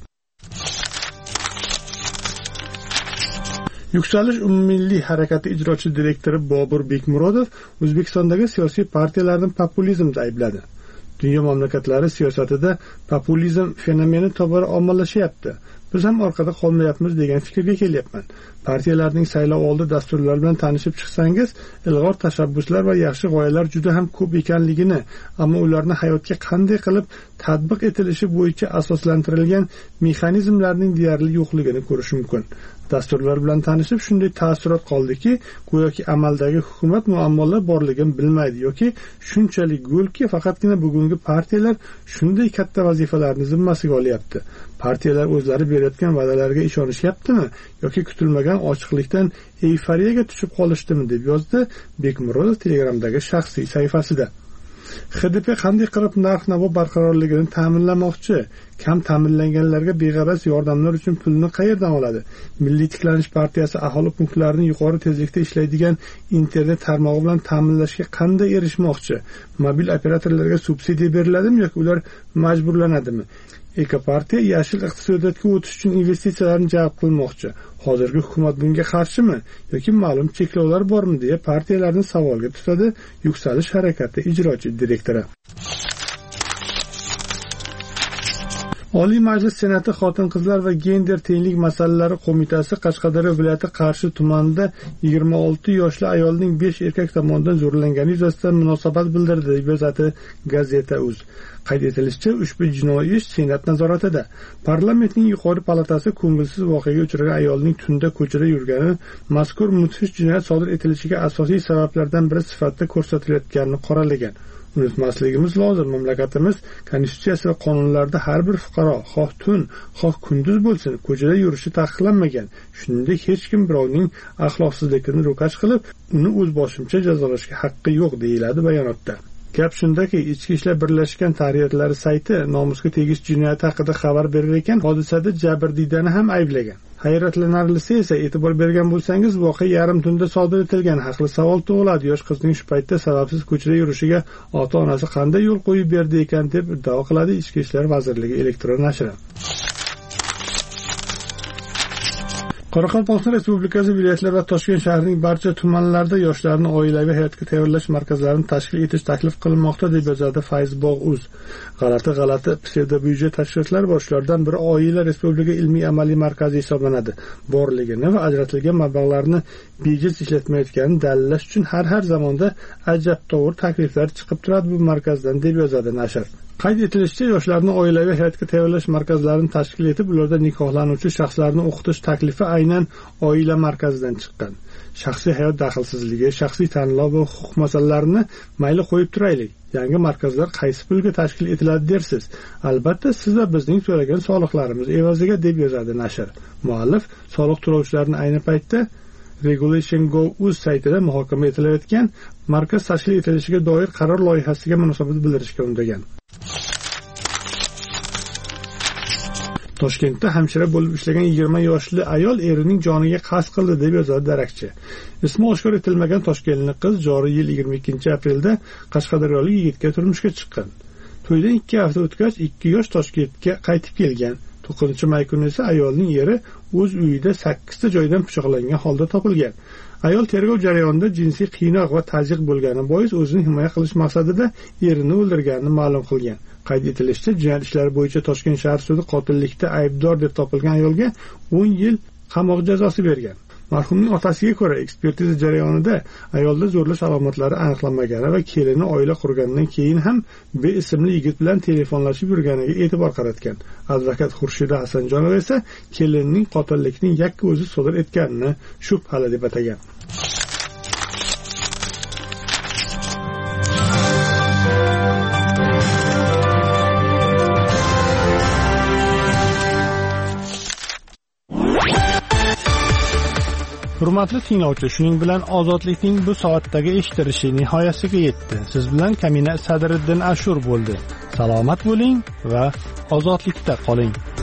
Yuksalish umummilliy harakati ijrochi direktori Bobur Bekmurodov O'zbekistondagi siyosiy partiyalarni populizmda aybladi. Dunyo mamlakatlari siyosatida populizm fenomeni tobora ommalashyapti. Biz ham orqada qolmayapmiz degan fikrga kelyapman. Partiyalarning saylovoldi dasturlari bilan tanishib chiqsangiz, ilg'or tashabbuslar va yaxshi g'oyalar juda ham ko'p ekanligini, ammo ularni hayotga qanday qilib tatbiq etilishi bo'yicha asoslantirilgan mexanizmlarning deyarli yo'qligini ko'rish mumkin. Dasturlar bilan tanishib shunday ta'ssurot qoldiki, go'yoki amaldagi hukumat muammolar borligini bilmaydi yoki shunchalik go'lki faqatgina bugungi partiyalar shunday katta vazifalarni zimmasiga olyapti. Partiyalar o'zlari berayotgan va'dalarga ishonishyaptimi yoki kutilmagan ochiqlikdan euforiyaga tushib qolishdimi deb yozdi Bekmurodov Telegramdagi shaxsiy sahifasida. HDP qanday qilib narx-navo barqarorligini ta'minlamoqchi? Kam ta'minlanganlarga beg'araz yordamlar uchun pulni qayerdan oladi? Milliy tiklanish partiyasi aholi punktlarini yuqori tezlikda ishlaydigan internet tarmog'i bilan ta'minlashga qanday erishmoqchi? Mobil operatorlarga subsidiya beriladimi yoki ular majburlanadimi? Ekopartiya yashil iqtisodiyotga o'tish uchun investitsiyalarni jalb qilmoqchi. Hozirgi hukumat bunga qarshimi yoki ma'lum cheklovlar bormi deya partiyalarni savolga tutadi Yuksalish harakati ijrochi direktori. Oliy Majlis Senati Xotin-qizlar va gender tenglik masalalari qo'mitasi Qashqadaryo viloyati Qarshi tumanida 26 yoshli ayolning 5 erkak tomonidan zo'rlangani yuzasidan munosabat bildirdi deb yozadi Gazeta.uz. Qayd etilishicha, ushbu jinoiy ish Senat nazoratida. Parlamentning yuqori palatasi ko'ngilsiz voqeaga uchragan ayolning tunda ko'chada yurgani mazkur mudhish jinoyat sodir etilishiga asosiy sabablardan biri sifatida ko'rsatilayotganini qoralagan. Unutmasligimiz lozim, mamlakatimiz konstitutsiyasi va qonunlarida har bir fuqaro xoh tun, xoh kunduz bo'lsin, ko'chada yurishi taqiqlanmagan. Shuningdek, hech kim birovning axloqsizligini ro'kach qilib, uni o'z boshimcha jazolashga haqqi yo'q deyiladi bayonotda. Gap shundaki, Ichki ishlar birlashgan tahriyatlari sayti nomusga tegish jinoyati haqida xabar berar ekan, hodisada jabrdiydani ham ayblagan. Hayratlanarlisi esa, e'tibor bergan bo'lsangiz, voqea yarim tunda sodir etilgan. Haqli savol tug'iladi, yosh qizning shu paytda sababsiz ko'chada yurishiga ota-onasi qanday yo'l qo'yib berdi ekan deb iddao qiladi Ichki ishlar vazirligi elektron nashri. Qoraqalpog'iston Respublikasi viloyatlar va Toshkent shahrining barcha tumanlarida yoshlarni oilaviy hayotga tayyorlash markazlarini tashkil etish taklif qilinmoqda deb yozadi Facebook'uz. G'alati psevdo-byudjet tashkilotlari bor. Shulardan biri Oila Respublika ilmiy-amaliy markazi hisoblanadi. Borligini va ajratilgan mablag'larni bejiz ishlatmayotganini dalillash uchun har zamonda ajabtovur takliflar chiqib turadi bu markazdan deb yozadi nashr. Qayd etilishicha, yoshlarni oilaviy hayotga tayyorlash markazlarini tashkil etib, ularda nikohlanuvchi shaxslarni o'qitish taklifi aynan oila markazidan chiqqan. Shaxsiy hayot daxlsizligi, shaxsiy tanlov va huquq masalalarini mayli qo'yib turaylik. Yangi markazlar qaysi pulga tashkil etiladi dersiz? Albatta, siz va bizning to'lagan soliqlarimiz evaziga deb yozadi nashr. Muallif soliq to'lovchilarni ayni paytda Regulation.go.uz saytida muhokama etilayotgan markaz tashkil etilishiga doir qaror loyihasiga munosabat bildirishga undagan. Toshkentda hamshira bo'lib ishlagan 20 yoshli ayol erining joniga qasd qildi deb yozadi darakchi. Ismi oshkor etilmagan toshkentlik qiz joriy yil 22 aprelda Qashqadaryolik yigitga turmushga chiqqan. To'ydan 2 hafta o'tgach 2 yosh Toshkentga qaytib kelgan. 9-may kuni esa ayolning eri o'z uyida 8 ta joydan pichoqlangan holda topilgan. Ayol tergov jarayonida jinsiy qiynoq va tazyiq bo'lgani bois o'zini himoya qilish maqsadida erini o'ldirganini ma'lum qilgan. Qayd etilishicha, jinoyat ishlari bo'yicha Toshkent shahar sudi qotillikda aybdor deb topilgan ayolga 10 yil qamoq jazosi bergan. Marhumning otasiga ko'ra, ekspertiza jarayonida ayolda zo'rlash alomatlari aniqlanmagani va kelini oila qurgandan keyin ham beismli yigit bilan telefonlashib yurganiga e'tibor qaratgan. Advokat Xurshida Hasanjonova esa kelinning qotillikning yakka o'zi sodir etganini shubhali deb atagan. Hurmatli tinglovchi, shuning bilan ozodlikning bu soatdagi eshittirishi nihoyasiga yetdi. Siz bilan Kamina Sadriddin Ashur bo'ldi. Salomat bo'ling va ozodlikda qoling.